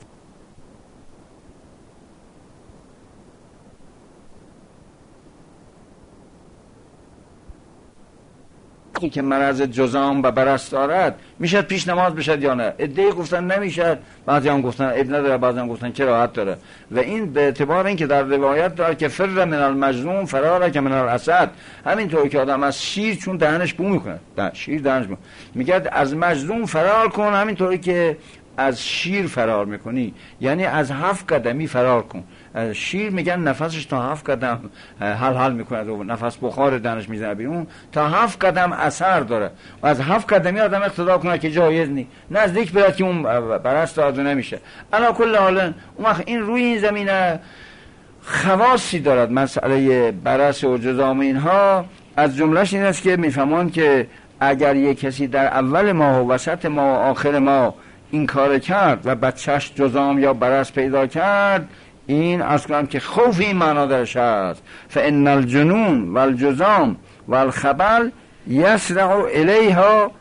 که مرض جزام و برس دارد میشد پیش نماز بشد یا نه؟ عده‌ای گفتن نمیشد، بعضی هم گفتن اب نداره، بعضی هم گفتن کراهت داره. و این به اعتبار این که در روایت داره که فر من المجنون فرار که من الاسد، همینطور که آدم از شیر چون دهنش بو میکنه، شیر دهنش بو میگه از مجنون فرار کن، همینطوری که از شیر فرار میکنی، یعنی از 7 قدمی فرار کن. شیر میگن نفسش تا 7 قدم حل میکنه و نفس بخار دهنش میزنه بیرون، تا 7 قدم اثر داره و از 7 قدمی آدم اقتدا کنه که جایز نی نزدیک برد که اون برست داده نمیشه. علا کل حال اون وقت این روی این زمینه خواصی دارد مسئله برس و جزام اینها. از جملهش این است که میفهمان که اگر یک کسی در اول ماه و وسط ماه و آخر ماه این کار کرد و بچهش جزام یا برس پیدا کرد، این اصلا که خوف این معنا درش هست. فان الجنون والجزام والخبل یسرع الیها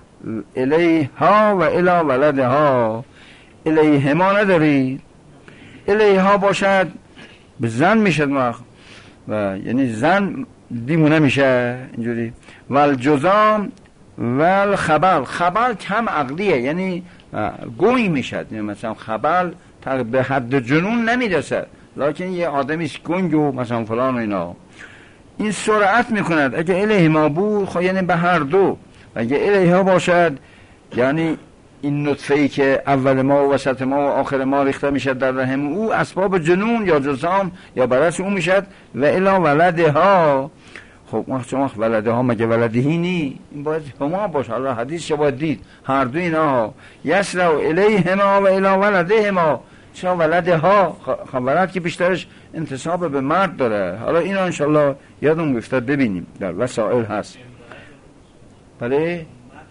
و الی ولدها. الیهما ندارید، الیها باشد به زن میشد وقت و یعنی زن دیمونه میشه اینجوری. والجزام والخبل، خبل کم عقلیه یعنی گوی میشد، یعنی مثلا خبل به حد جنون نمیرسه، لکن یه آدمی گنگ و مثلا فلان و اینا. این سرعت میکند. اگه الیهما بود خب یعنی به هر دو، اگه الیها باشد یعنی این نطفه‌ای که اول ما و وسط ما و آخر ما ریخته میشد در رحم او اسباب جنون یا جزام یا برس او میشد. و الا ولدها، خب وقت ولدها مگه ولدهی نی؟ این باید هما باشه. حالا حدیث باید دید هر دو اینا یسرع الیهما و الی ولدهما. چرا ولدها؟ خب ولد که بیشترش انتساب به مرد داره. حالا اینا انشالله یادم گفته ببینیم در وسائل هست. بله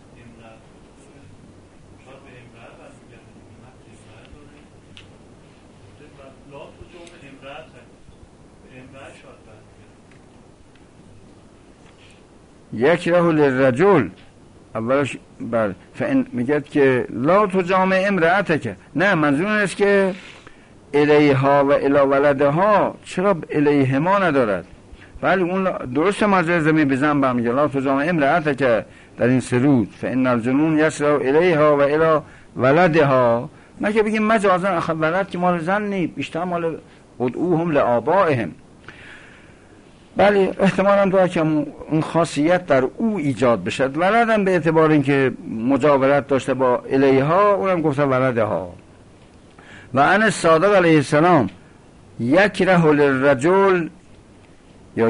یکره للرجل اولش بله میگه که لا تجامع امرأتک، نه منظور است که الیها و الی ولدها، چرا الیهما ندارد؟ بله اون درست مجاز زمین بزن برمیگه لا تجامع امرأتک در این 3 روز. فان الجنون یسرع الیها و الی ولدها. مگه بگیم مجازن آخه ولد که مال زن نی، بیشتر مال ادعوهم لآبائهم. بله احتمالاً داره که اون خاصیت در او ایجاد بشد. ولدم به اعتبار اینکه مجاورت داشته با الیها، اونم گفته ولدها. و ان صادق علیه السلام یکره للرجل یا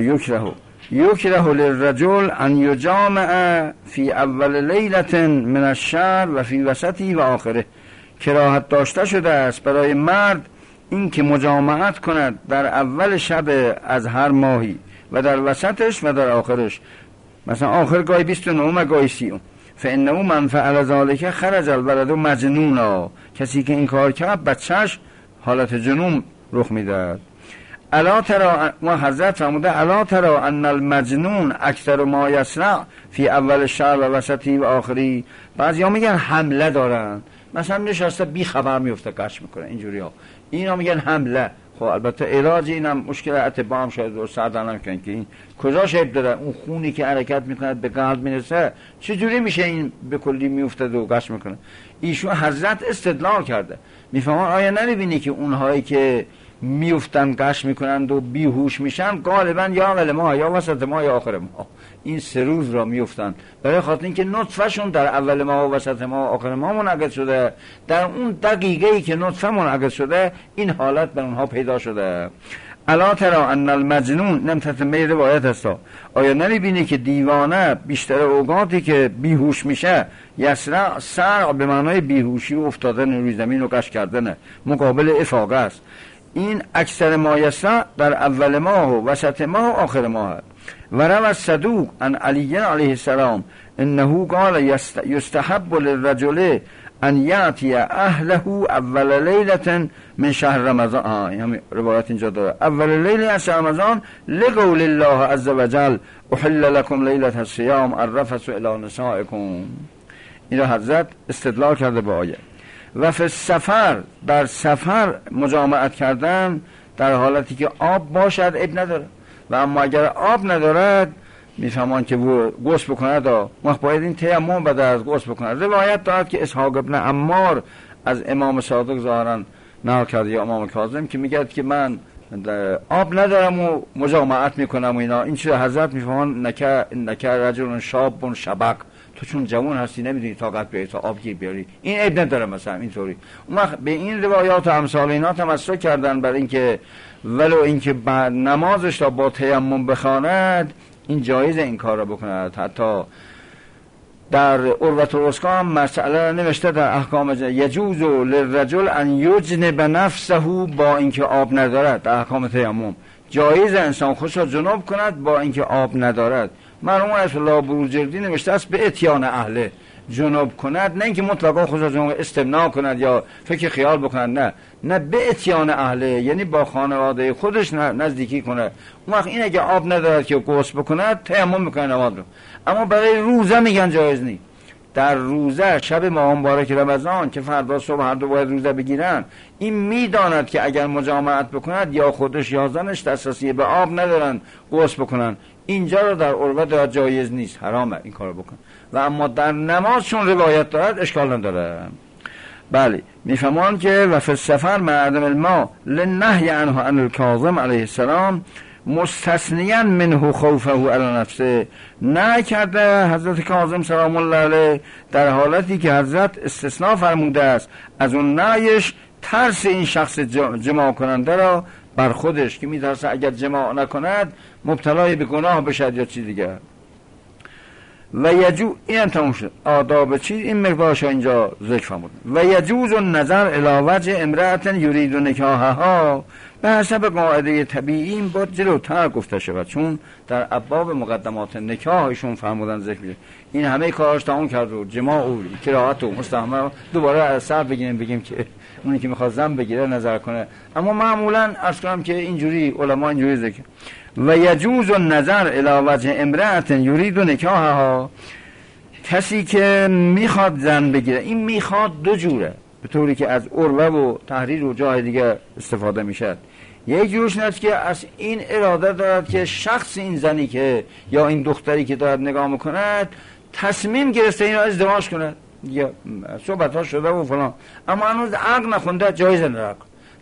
یکره للرجل ان یجامع فی اول لیلة من الشهر و فی وسطی و آخره. کراهت داشته شده است برای مرد این که مجامعت کند در اول شب از هر ماهی و در وسطش و در آخرش، مثلا آخر گاهی 29 گاهی 30. فانه من فعل ذلک خرج الولد مجنونا. کسی که این کار کرد بچهش حالت جنون رخ میدهد. الا ترى، ما حضرت فرموده الا ترى ان المجنون اکثر ما یسرع فی اول شهر و وسطی و آخری. بعضیا میگن حمله دارن، مثلا نشسته بی خبر میفته قش میکنه اینجوری ها، اینا میگن حمله. خب البته علاج اینم مشکل اطباء هم شاید درست سردن کنن که این کجا شیب داره، اون خونی که حرکت میکنه به قلب میرسه چجوری میشه این به کلی میفته و قش میکنه. ایشون حضرت استدلال کرده، میفهمن آیا نمیبینی که اونهایی که میفتن قش میکنند و بیهوش میشن غالبا یا اول ما یا وسط ما یا آخر ما، این 3 روز را میفتن برای خاطر اینکه نطفه شون در اول ما و وسط ما و آخر ما منعکس شده، در اون دقیقه‌ای که نطفه منعکس شده این حالت به اونها پیدا شده. الا ترى ان المجنون، نمتتمه روایت هستا، آیا نمیبینی که دیوانه بیشتر اوقاتی که بیهوش میشه یسرع، سرع به معنای بیهوشی و افتادن روی زمین و قش کردنه، مقابل افاقه است. این اکثر ما یسرع در اول ماه و وسط ماه و آخر ماه است. و روى الصدوق عن علی علیه السلام انه قال یستحب للرجل ان یأتی اهله اول لیلة من شهر رمضان. این هم روایت اینجا داره، اول لیله از شهر رمضان، لقول الله عز وجل احل لكم لیلة الصیام الرفث الی نسائکم. این را حضرت استدلال کرده با آیه. و فی السفر، در سفر مجامعت کردن در حالتی که آب باشد عیب نداره، و اما اگر آب ندارد میفهمان که غسل بکند، وقت باید این تیمم بعد از غسل بکند. روایت دارد که اسحاق ابن عمار از امام صادق ظاهرا نقل کرده یا امام کاظم که میگه که من آب ندارم و مجامعت میکنم و اینا. این چیز حضرت میفهمان نکه رجل شاب شبق، تو چون جوان هستی نمیدونی طاقت بیاری تا آب گیر بیاری، این عیب نداره مثلا اینطوری. اون وقت به این روایات و امثال اینا تمسک کردن برای اینکه ولو اینکه بعد نمازش را با تیمم بخواند این جایز این کار را بکند. حتی در عروة الوثقی هم مسئله نوشته در احکام یجوز للرجل ان یجنب نفسه، با اینکه آب ندارد، در احکام تیمم جایز انسان خودش را جنوب کند با اینکه آب ندارد. مرحوم آیت الله بروجردی نوشته است به اتیان اهله جنوب کند، نه اینکه مطلقا خودش را جنوب استمناء کند یا فکر خیال بکند، نه به اتیان اهله یعنی با خانواده خودش نزدیکی کند. اون وقت این اگه آب ندارد که غسل بکند تیمم میکنه نماز رو. اما برای روزه میگن جایز نیست. در روزه شب ماه مبارک رمضان که فردا صبح هر دو باید روزه بگیرن، این میداند که اگر مجامعت بکند یا خودش یا زنش دسترسی به آب ندارن غسل بکنن، اینجا رو در عروه دارد جایز نیست، حرامه این کارو بکن. و اما در نماز چون روایت دارد اشکال نداره. بله میفهمان که و فی السفر مع عدم الماء للنهی عنه عن الکاظم علیه السلام مستثنیا منه خوفه علی نفسه. نه کرده حضرت کاظم سلام الله علیه در حالتی که حضرت استثناء فرموده است از اون نهیش ترس این شخص جماع کننده را بر خودش که میترسه اگر جماع نکند مبتلای به گناه بشد یا چیز دیگه. و این هم تموم شد آداب چیز، این مقدارش اینجا ذکر فرمود. و یجوز النظر الی وجه امرأة یرید نکاحها، به حسب قاعده طبیعی این باید جلوتر گفته شود، چون در ابواب مقدمات نکاحشون فرمودن ذکر میشه. این همه کارش تمام کرد و جماع و کراهت و مستحمل دوباره از سر بگیم که اونی که میخواد زن بگیره نظر کنه. اما معمولا عرض کنم که اینجوری علما اینجوری ذکر. و یجوز النظر الی وجه امرأة یرید نکاحها، کسی که میخواد زن بگیره، این میخواد دو جوره، به طوری که از عروه و تحریر و جای دیگه استفاده میشه. یک جورش نیست که از این اراده دارد که شخص این زنی که یا این دختری که دارد نگاه میکند تصمیم گرفته این را ازدواج کند، یا صحبت ها شده و فلان، اما هنوز عقل نخونده جایز نداره.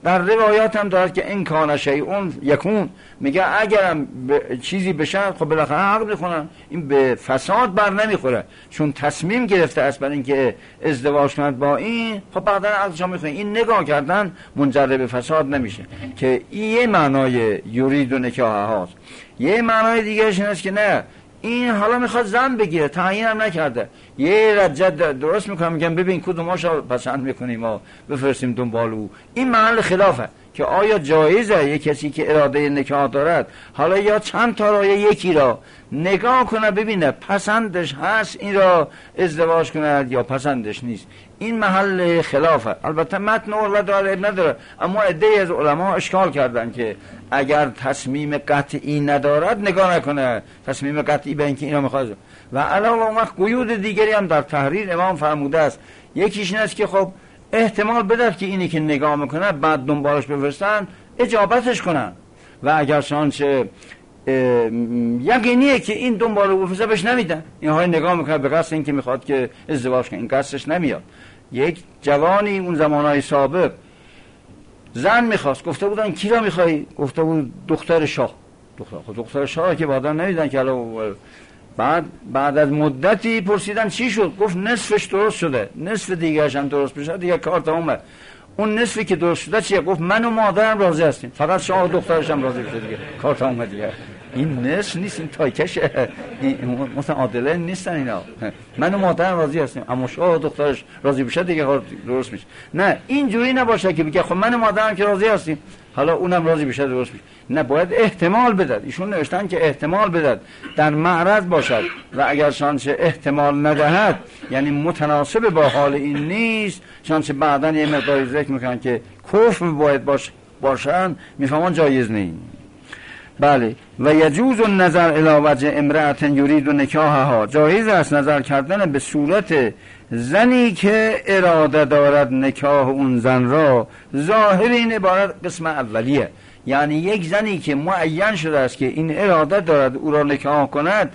در روایات هم دارد که این کان شیء یکون، میگه اگرم چیزی بشه خب بالاخره عقد میکنن، این به فساد بر نمیخوره، چون تصمیم گرفته است برای اینکه ازدواج کند با این، خب بعدا عقدشو میخونه. این نگاه کردن منجر به فساد نمیشه، که این یه معنای یرید و نکاح هاست. یه معنای دیگرش این است که نه، این حالا میخواد زن بگیره، تعیین هم نکرده، یه رجت درست میکنم، میگم ببین کدوماشو پسند میکنیم ما بفرستیم دنبال او. این محل خلافه که آیا جایزه یه کسی که اراده نکاح دارد حالا یا چند تا را یا یکی را نگاه کنه ببینه پسندش هست این را ازدواج کند یا پسندش نیست. این محل خلافه. البته متن اول داره نداره، اما عده‌ای از علما اشکال کردن که اگر تصمیم قطعی ندارد نگاه نکنه، تصمیم قطعی به اینکه اینا میخواد. و علاوه اون وقت قیود دیگری هم در تحریر امام فرموده است. یکیش این است که خب احتمال بدهد که اینی که نگاه میکنه بعد دنبالش بفرستن اجابتش کنن، و اگر چنانچه یقینیه که این دنبال او بفرسته بهش نمیدن، اینها نگاه میکنه به قصد اینکه میخواد که ازدواج کنه، این قصدش نمیاد. یک جوانی اون زمانهای سابق زن میخواست، گفته بودن کی را میخوای؟ گفته بود دختر شاه. دختر شاه که بعدا نمیدن که بعد از مدتی پرسیدن چی شد؟ گفت نصفش درست شده، نصف دیگرش هم درست بشه دیگه کار تمومه. اون نصفی که درست شده چیه؟ گفت من و مادرم راضی هستیم، فقط شاه و دخترش هم راضی بشه دیگه کار تمومه دیگه. این نصف نیست، این تایکشه، مثلا عادله نیستن اینا. من و مادرم راضی هستیم اما شاه و دخترش راضی بشه دیگه کار درست میشه. نه اینجوری نباشه که بگه خب من و مادرم که راضی هستیم حالا اونم راضی بشه درست میشه. نه، باید احتمال بدد. ایشون نوشتن که احتمال بدد، در معرض باشد، و اگر شانچه احتمال ندهد یعنی متناسب با حال این نیست، شانچه بعداً یه مقداری ذکر میکنن که کفر باید باشن، میفهمن جایز نیست. بله. و یجوز النظر الی وجه امرأة یرید نکاحها، جایز است نظر کردن به صورت زنی که اراده دارد نکاح اون زن را. ظاهر این عبارت قسم اولیه، یعنی یک زنی که معین شده است که این اراده دارد او را نکاح کند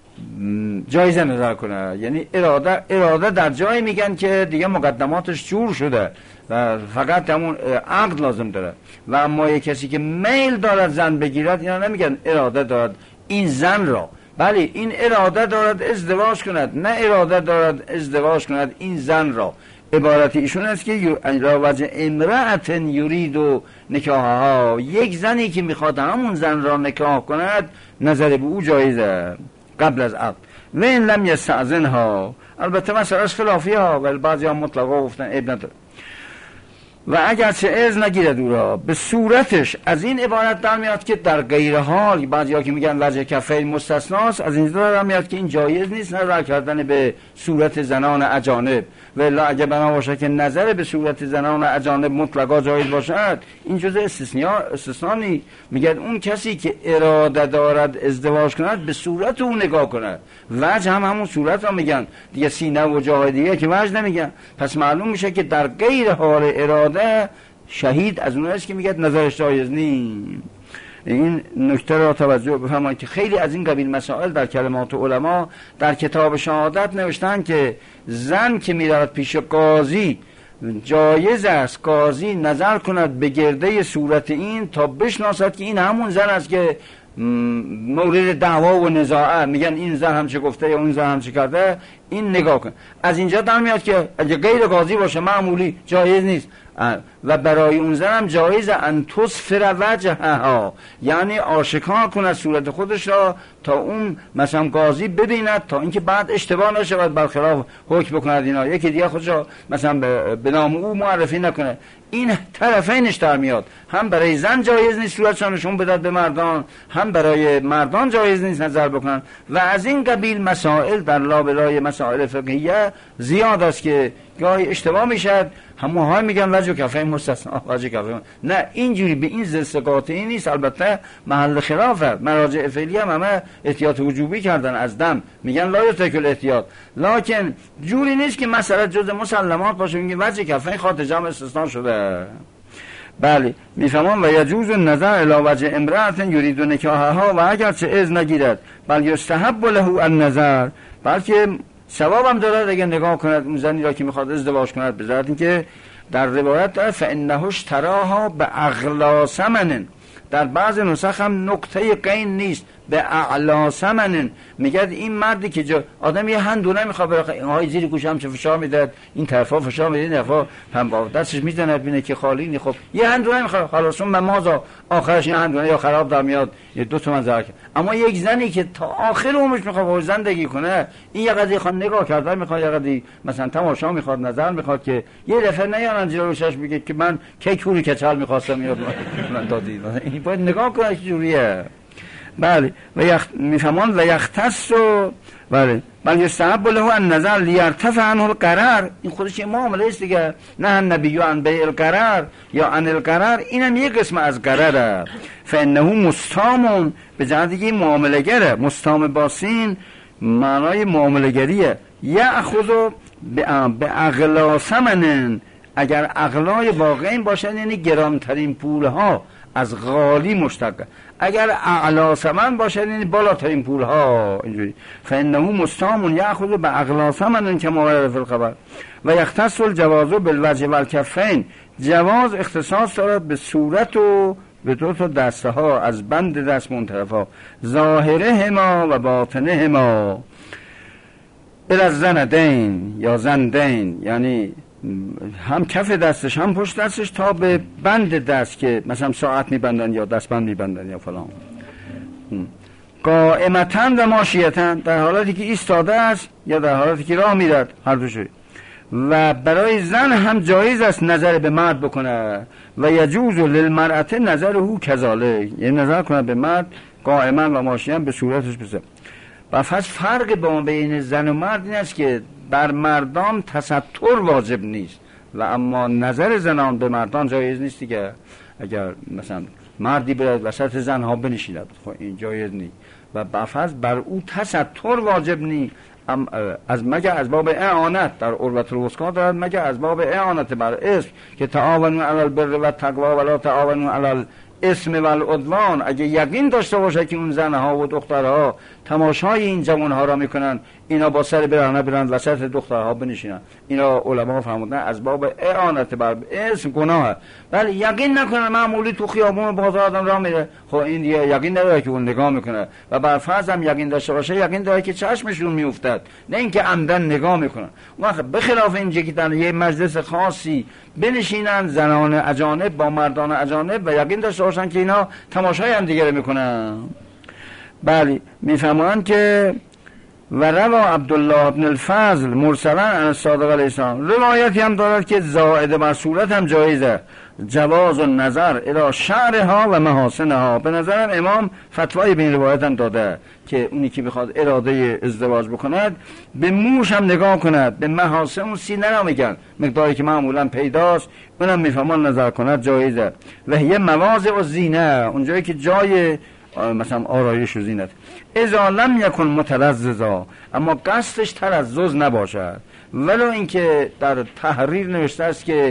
جایز نظر کند. یعنی اراده در جایی میگن که دیگه مقدماتش جور شده و فقط همون عقد لازم داره. و اما یک کسی که میل دارد زن بگیرد اینا نمیگن اراده دارد این زن را، بله این اراده دارد ازدواج کند، نه اراده دارد ازدواج کند این زن را. عبارت ایشون است که وجه امرأة یرید و نکاحها، یک زنی که میخواد همون زن را نکاح کند نظر به او جایزه قبل از عقد. و این لم یستأذنها، البته مسئله خلافی ها ولی بعضی ها مطلقا گفتن عیب نداره. و اگر چه اذن نگیرد او را به صورتش، از این عبارت در میاد که در غیر حال، بعضی ها که میگن وجه کفین مستثناست، از این در میاد که این جایز نیست نظر کردن به صورت زنان اجانب. ولی اگه بنا باشه که نظر به صورت زنان اجانب مطلقا جایز باشد، این جزء استثنایی. میگن اون کسی که اراده دارد ازدواج کند به صورت اون نگاه کند، وجه هم همون صورت را میگن دیگه، سینه و جاهای دیگه که وجه نمیگن. پس معلوم میشه که در غیر حال اراده شهید از اونهاست که میگه نظرش جایز نیست. این نکته را توجه بفرمایید که خیلی از این قبیل مسائل در کلمات علما در کتاب شهادت نوشتن که زن که میرود پیش قاضی جایز است قاضی نظر کند به گرده صورت این تا بشناسد که این همون زن است که مورد دعوا و نزاعه، میگن این زن هم چه گفته یا اون زن هم چه کرده، این نگاه کن. از اینجا در میاد که اگه غیر قاضی باشه معمولی جایز نیست، و برای اون زن هم جایز ان تسفر وجهها، یعنی آشکار کند صورت خودش را تا اون مثلا قاضی ببیند، تا اینکه بعد اشتباه نشود برخلاف حکم بکند اینا، یکی دیگه خودش مثلا به نام او معرفی نکنه. این طرفینش در میاد، هم برای زن جایز نیست صورتشان نشون بداد به مردان، هم برای مردان جایز نیست نظر بکنن. و از این قبیل مسائل در لابلای مسائل فقهیه زیاد است که گاهی اشتباه میشد، همونها میگن وجه کفین مستثنا، وجه کفین نه، اینجوری به این زستقاطعی نیست. البته محل خلافه، مراجع فعلی هم همه احتیاط وجوبی کردن از دم، میگن لا یترکل احتیاط، لکن جوری نیست که مسئله جز مسلمات باشه میگن وجه کفین خاطر جمع استثنا شده. بله میفهمم. و یجوز النظر الی وجه امرأة یرید نکاحها، و اگر چه اذن نگیرد بل یستحب له النظر، بلکه ثواب هم دارد اگه نگاه کند اون زنی را که میخواد ازدواج کند، به ذات اینکه در روایت داره فانهش تراها به اغلا ثمن، در بعض نسخ هم نقطه قین نیست، به اعلا ثمن. میگه این مردی که آدم یه هندونه میخواد بره اینهای زیر گوشم چه فشار میداد، این طرفا فشار میده، این طرفا هم با دستش میزنه ببینه که خالی نی. خب یه هندونه میخواد، خلاص اون مازا آخرش این هندونه یا خراب در میاد، یه 2 تومن ضرر کرد. اما یک زنی که تا آخر عمرش میخواد زندگی کنه، این یه قضیه خود نگاه کردن میخواد، یه قضیه مثلا تماشا میخواد، نظر میخواد، که یه دفعه نیارن جلوی روشش بگه که من کی کوری کچل میخواستم میاد من دادی. این باید نگاه کنه چه جوریه. بله و میفهمون و یختص و بله بل یستحب له ان نظر لیرتفع عنه القرار، این خودش یه معامله است دیگه. نه نبی عن بیع القرار یا عن القرار، اینم یه قسم از قراره. فانه مستام، به جهت دیگه معامله گره، مستام باسین معنای معامله گریه. یاخذ به اغلا ثمن، اگر اغلای واقعی باشن یعنی گرانترین پول ها از غالی مشتق، اگر اعلا ثمن باشه یعنی بالاترین پول ها اینجوری. فانه مستام یاخذ به اغلا ثمن کما ورد فی الخبر و یختص الجواز بالوجه والکفین، جواز اختصاص دارد به صورت و به 2 تا دسته ها از بند دست منطرفا، ظاهرهما و باطنهما، الى زندین یا زندین، یعنی هم کف دستش هم پشت دستش تا به بند دست که مثلا ساعت میبندن یا دستبند میبندن یا فلان. قائمتن و ماشیتن، در حالتی که ایستاده است یا در حالتی که راه میرد، هر دوشوی. و برای زن هم جایز است نظر به مرد بکنه و یجوز للمرأة نظره کذالک، یعنی نظر کنه به مرد قائما و ماشیتن به صورتش بزن. و فرق بین زن و مرد این است که بر مردان تستر واجب نیست و اما نظر زنان به مردان جایز نیست دیگه. اگر مثلا مردی بره وسط زنها بنشیند، خب این جایز نیست و بر او تستر واجب نیست، از مگر از باب اعانت، در عروة الوثقی دارد مگر از باب اعانت بر اسم که تعاونوا علی البر و التقوی ولا تعاونوا علی اسم و العدوان. اگه یقین داشته باشه که اون زنها و دخترها تماشای این جوانها را میکنن، اینا با سر برن وسط دخترها بنشینن، اینا علما فرمودن از باب اعانت بر اسم گناه. ولی یقین نکنه معمولی تو خیابون بازار آدم راه میره، خب این یقین نداره که اون نگاه میکنه. و بر فرض هم یقین داشته باشه، یقین داره که چشمشون میافتد، نه اینکه عمدن نگاه میکنن. وقت بخلاف اینجا که در یه مجلس خاصی بنشینن زنان اجانب با مردان اجانب و یقین داشته باشن که اینا تماشای هم دیگه میکنن. بله میفهمن که و روا عبدالله بن الفضل مرسلا عن الصادق علیه السلام، روایتی هم دارد که زائد بر صورت هم جایزه، جواز النظر الی شعرها و محاسنها. به نظرم امام فتوای به این روایت هم داده که اونی که بخواد اراده ازدواج بکند به موش هم نگاه کند، به محاسن اون سینه را میگن مقداری که معمولا پیداست اونم میفهمان نظر کند جایزه. و هی مواضع و زینه، اونجایی که جای مثلا آرایش و زینت. اذا لم یکن متلذذا، اما قصدش تلذذ نباشد، ولو اینکه در تحریر نوشته است که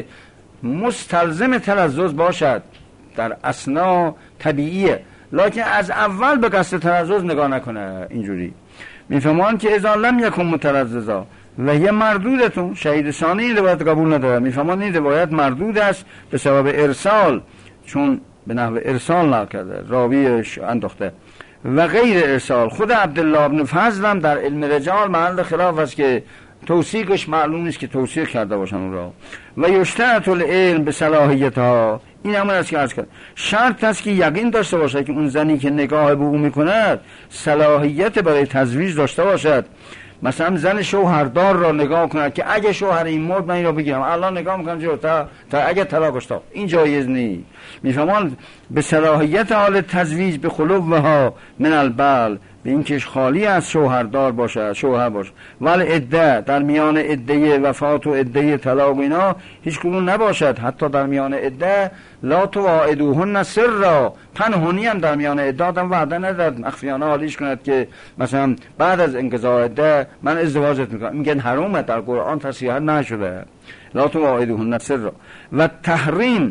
مستلزم تلذذ باشد، در اسنا طبیعیه، لکن از اول به قصد تلذذ نگاه نکنه. اینجوری میفهمان که اذا لم یکن متلذذا و یه مردودتون، شهید ثانی این روایت قبول نداره، میفهمان این روایت مردود است به سبب ارسال، چون به نحو ارسال نقل کرده، راویش انداخته و غیر ارسال. خود عبدالله بن فضل هم در علم رجال محل خلاف است که توثیقش معلوم نیست که توثیق کرده باشن اون را. و یشترط العلم به صلاحیتها، این همون است که عرض کرد، شرط است که یقین داشته باشه که اون زنی که نگاه به او میکند صلاحیت برای تزویج داشته باشد. مثلا زن شوهردار را نگاه کند که اگه شوهر این مرد من این را بگیرم، الان نگاه میکنم جو تا اگه طلاقش داد، این جایز نیست. میفهمان به صلاحیت حال تزویج به خلوها من البال، به این که خالی از شوهردار باشه، شوهر باشه. ولی عده، در میان عده وفات و عده طلاق اینا هیچ کدوم نباشد، حتی در میان عده لا تواعدوهن سرا، پنهانی هم در میان عده آدم وعده نداد مخفیانه حالیش کند که مثلا بعد از انقضاء عده من ازدواجت میکنم، میگن حرامه، در قرآن تصریح نشده لا تواعدوهن سرا. و تحریم،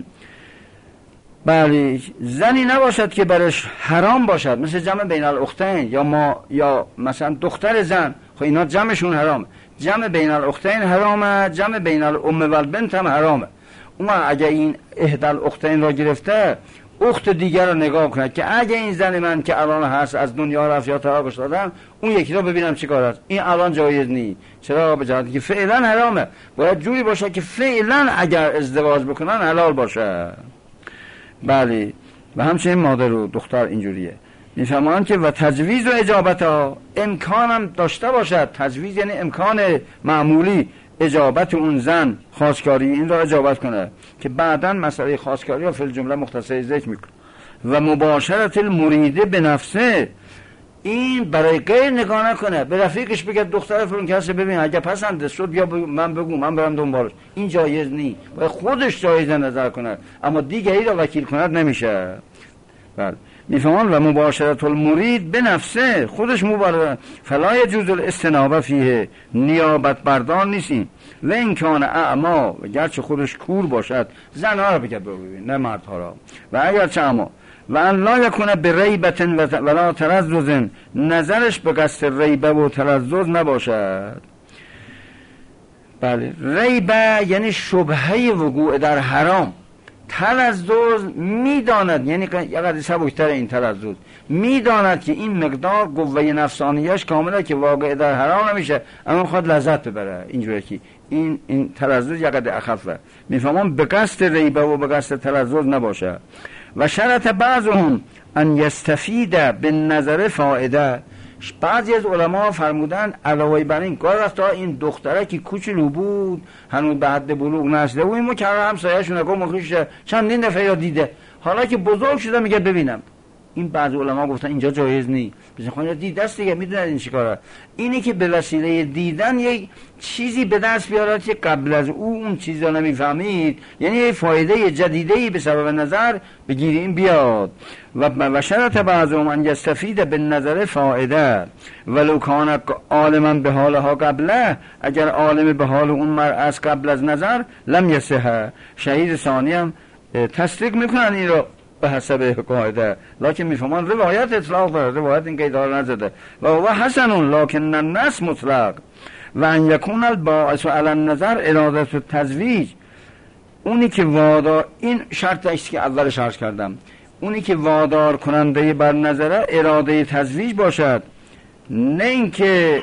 بله زنی نباشد که برش حرام باشد، مثل جمع بین الاختین یا مثلا دختر زن، خب اینا جمعشون حرامه، جمع بین الاختین حرامه، جمع بین الام و البنت هم حرامه. اون اگه این احدال اختین را گرفته، اخت دیگر رو نگاه کنه که اگه این زن من که الان هست از دنیا رفت یا طلاقش دادم، اون یکی رو ببینم چی کار است. این الان جایز نیست. چرا؟ به جهتی که فعلا حرامه. باید جوری باشه که فعلا اگر ازدواج بکنن حلال باشه. بله. و همچنین مادر و دختر اینجوریه. میفهمان که و تجویز و اجابت ها امکانم داشته باشد. تجویز یعنی امکان معمولی اجابت اون زن خواستگاری این را اجابت کنه که بعداً مسئله خواستگاری را فی الجمله مختصر ذکر میکنه. و مباشرت المریده به نفسه، این برای غیر نگاه نکنه، به رفیقش بگه دختر فلان کسی ببین اگه پسند شد بیا من بگو من برم دنبالش. این جایز نیست. باید خودش جایز نظر کنه، اما دیگری را وکیل کند نمیشه. بله. میفهمان و مباشرت المرید به نفسه، خودش مبارزه فلا یجوز الاستنابه فیه، نیابت بردار نیستیم. و این کان اعما، گرچه خودش کور باشد، زنها را بگه ببین نه مردها را، و اگرچه اعما و ان لا یکونه به ریبت ولا تلذذ، نظرش به قصد ریبه و تلذذ نباشد. بله. ریبه یعنی شبهه وقوع در حرام. تلذذ میداند، یعنی یه قدر سبکتر این تلذذ، میداند که این مقدار قوه نفسانیش کامله که واقع در حرام نمیشه، اما خود لذت ببره. اینجوری که این تلذذ یه قدر اخفه. میفهمم به قصد ریبه و به قصد تلذذ نباشه. و شرط بعضهم ان یستفید به نظر فائده، بعضی از علما فرمودن علاوه بر این گاهی وقتا این دختره که کوچولو بود هنوز به حد بلوغ نرسیده و این مکرر همسایه‌شون نگاه مخیش چندین دفعه یا دیده، حالا که بزرگ شده میگه ببینم. این بعضی علما گفتن اینجا جایز نیست. بزن خواهی دیده است دیگه، میدونن این چیکاره. اینی که به وسیله دیدن یک چیزی به دست بیارد که قبل از اون چیزا نمیفهمید، یعنی یه فایده جدیدی به سبب نظر بگیریم بیاد. و شرط بعضهم ان یستفید به نظر فایده ولو کان عالما به حالها قبله، اگر عالم به حال اون مرد از قبل از نظر لم یصح. شهید ثانی هم تصدیق میکنن این رو به حسب قاعده، لکن میفهمان روایت اطلاق داره، روایت این قیدار نزده. و حسن لکن النص مطلق. و ان یکون الباعث علی النظر اراده التزویج، اونی که وادار، این شرط است که اولش عرض کردم، اونی که وادار کننده بر نظره اراده تزویج باشد، نه اینکه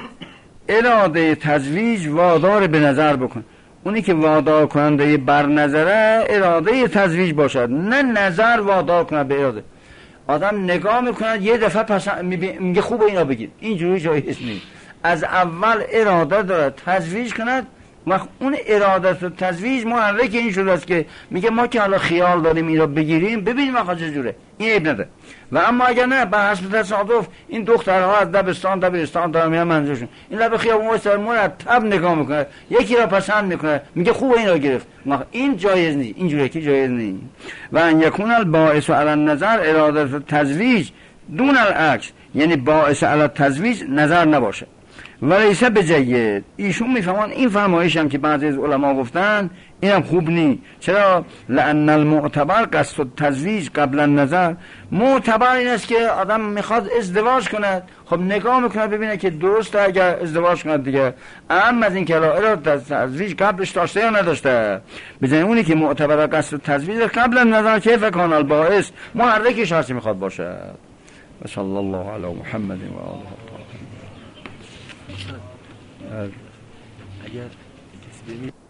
اراده تزویج وادار به نظر بکن. اونی که وادار کننده بر نظره اراده تزویج باشد، نه نظر وادار کنه به اراده. آدم نگاه میکنه یه دفعه پسند میگه خوبه اینا بگید، اینجوری جایز نیست. از اول اراده داره تزویج کند، وقت اون اراده تزویج محرک این شده است که میگه ما که حالا خیال داریم این رو بگیریم ببینیم آخه چجوره، این عیب نداره. و اما اگر نه به حسب تصادف این دخترها از دبستان دارن میان منزلشون، این لب خیابون واسه مرتب نگاه میکنه، یکی را پسند میکنه میگه خوبه این رو گرفت، این جایز نیست، اینجوری که جایز نیست. و ان یکون الباعث علی النظر اراده تزویج دون العکس، یعنی باعث علی التزویج نظر نباشه. ولیسه بجید، ایشون میفهمان این فرمایش هم که بعضی از علما گفتن اینم خوب نی. چرا؟ لان المعتبر قصد التزویج قبل النظر، معتبر این است که آدم میخواد ازدواج کند، خب نگاه میکنه ببینه که درسته اگر ازدواج کند دیگه، اما از این که اراده تزویج قبلش داشته یا نداشته. بجای اونی که معتبر قصد التزویج قبل النظر کیف کان الباعث، محرکش هرچی میخواد باشه. و صلی الله علی محمد و آله. اگر کسی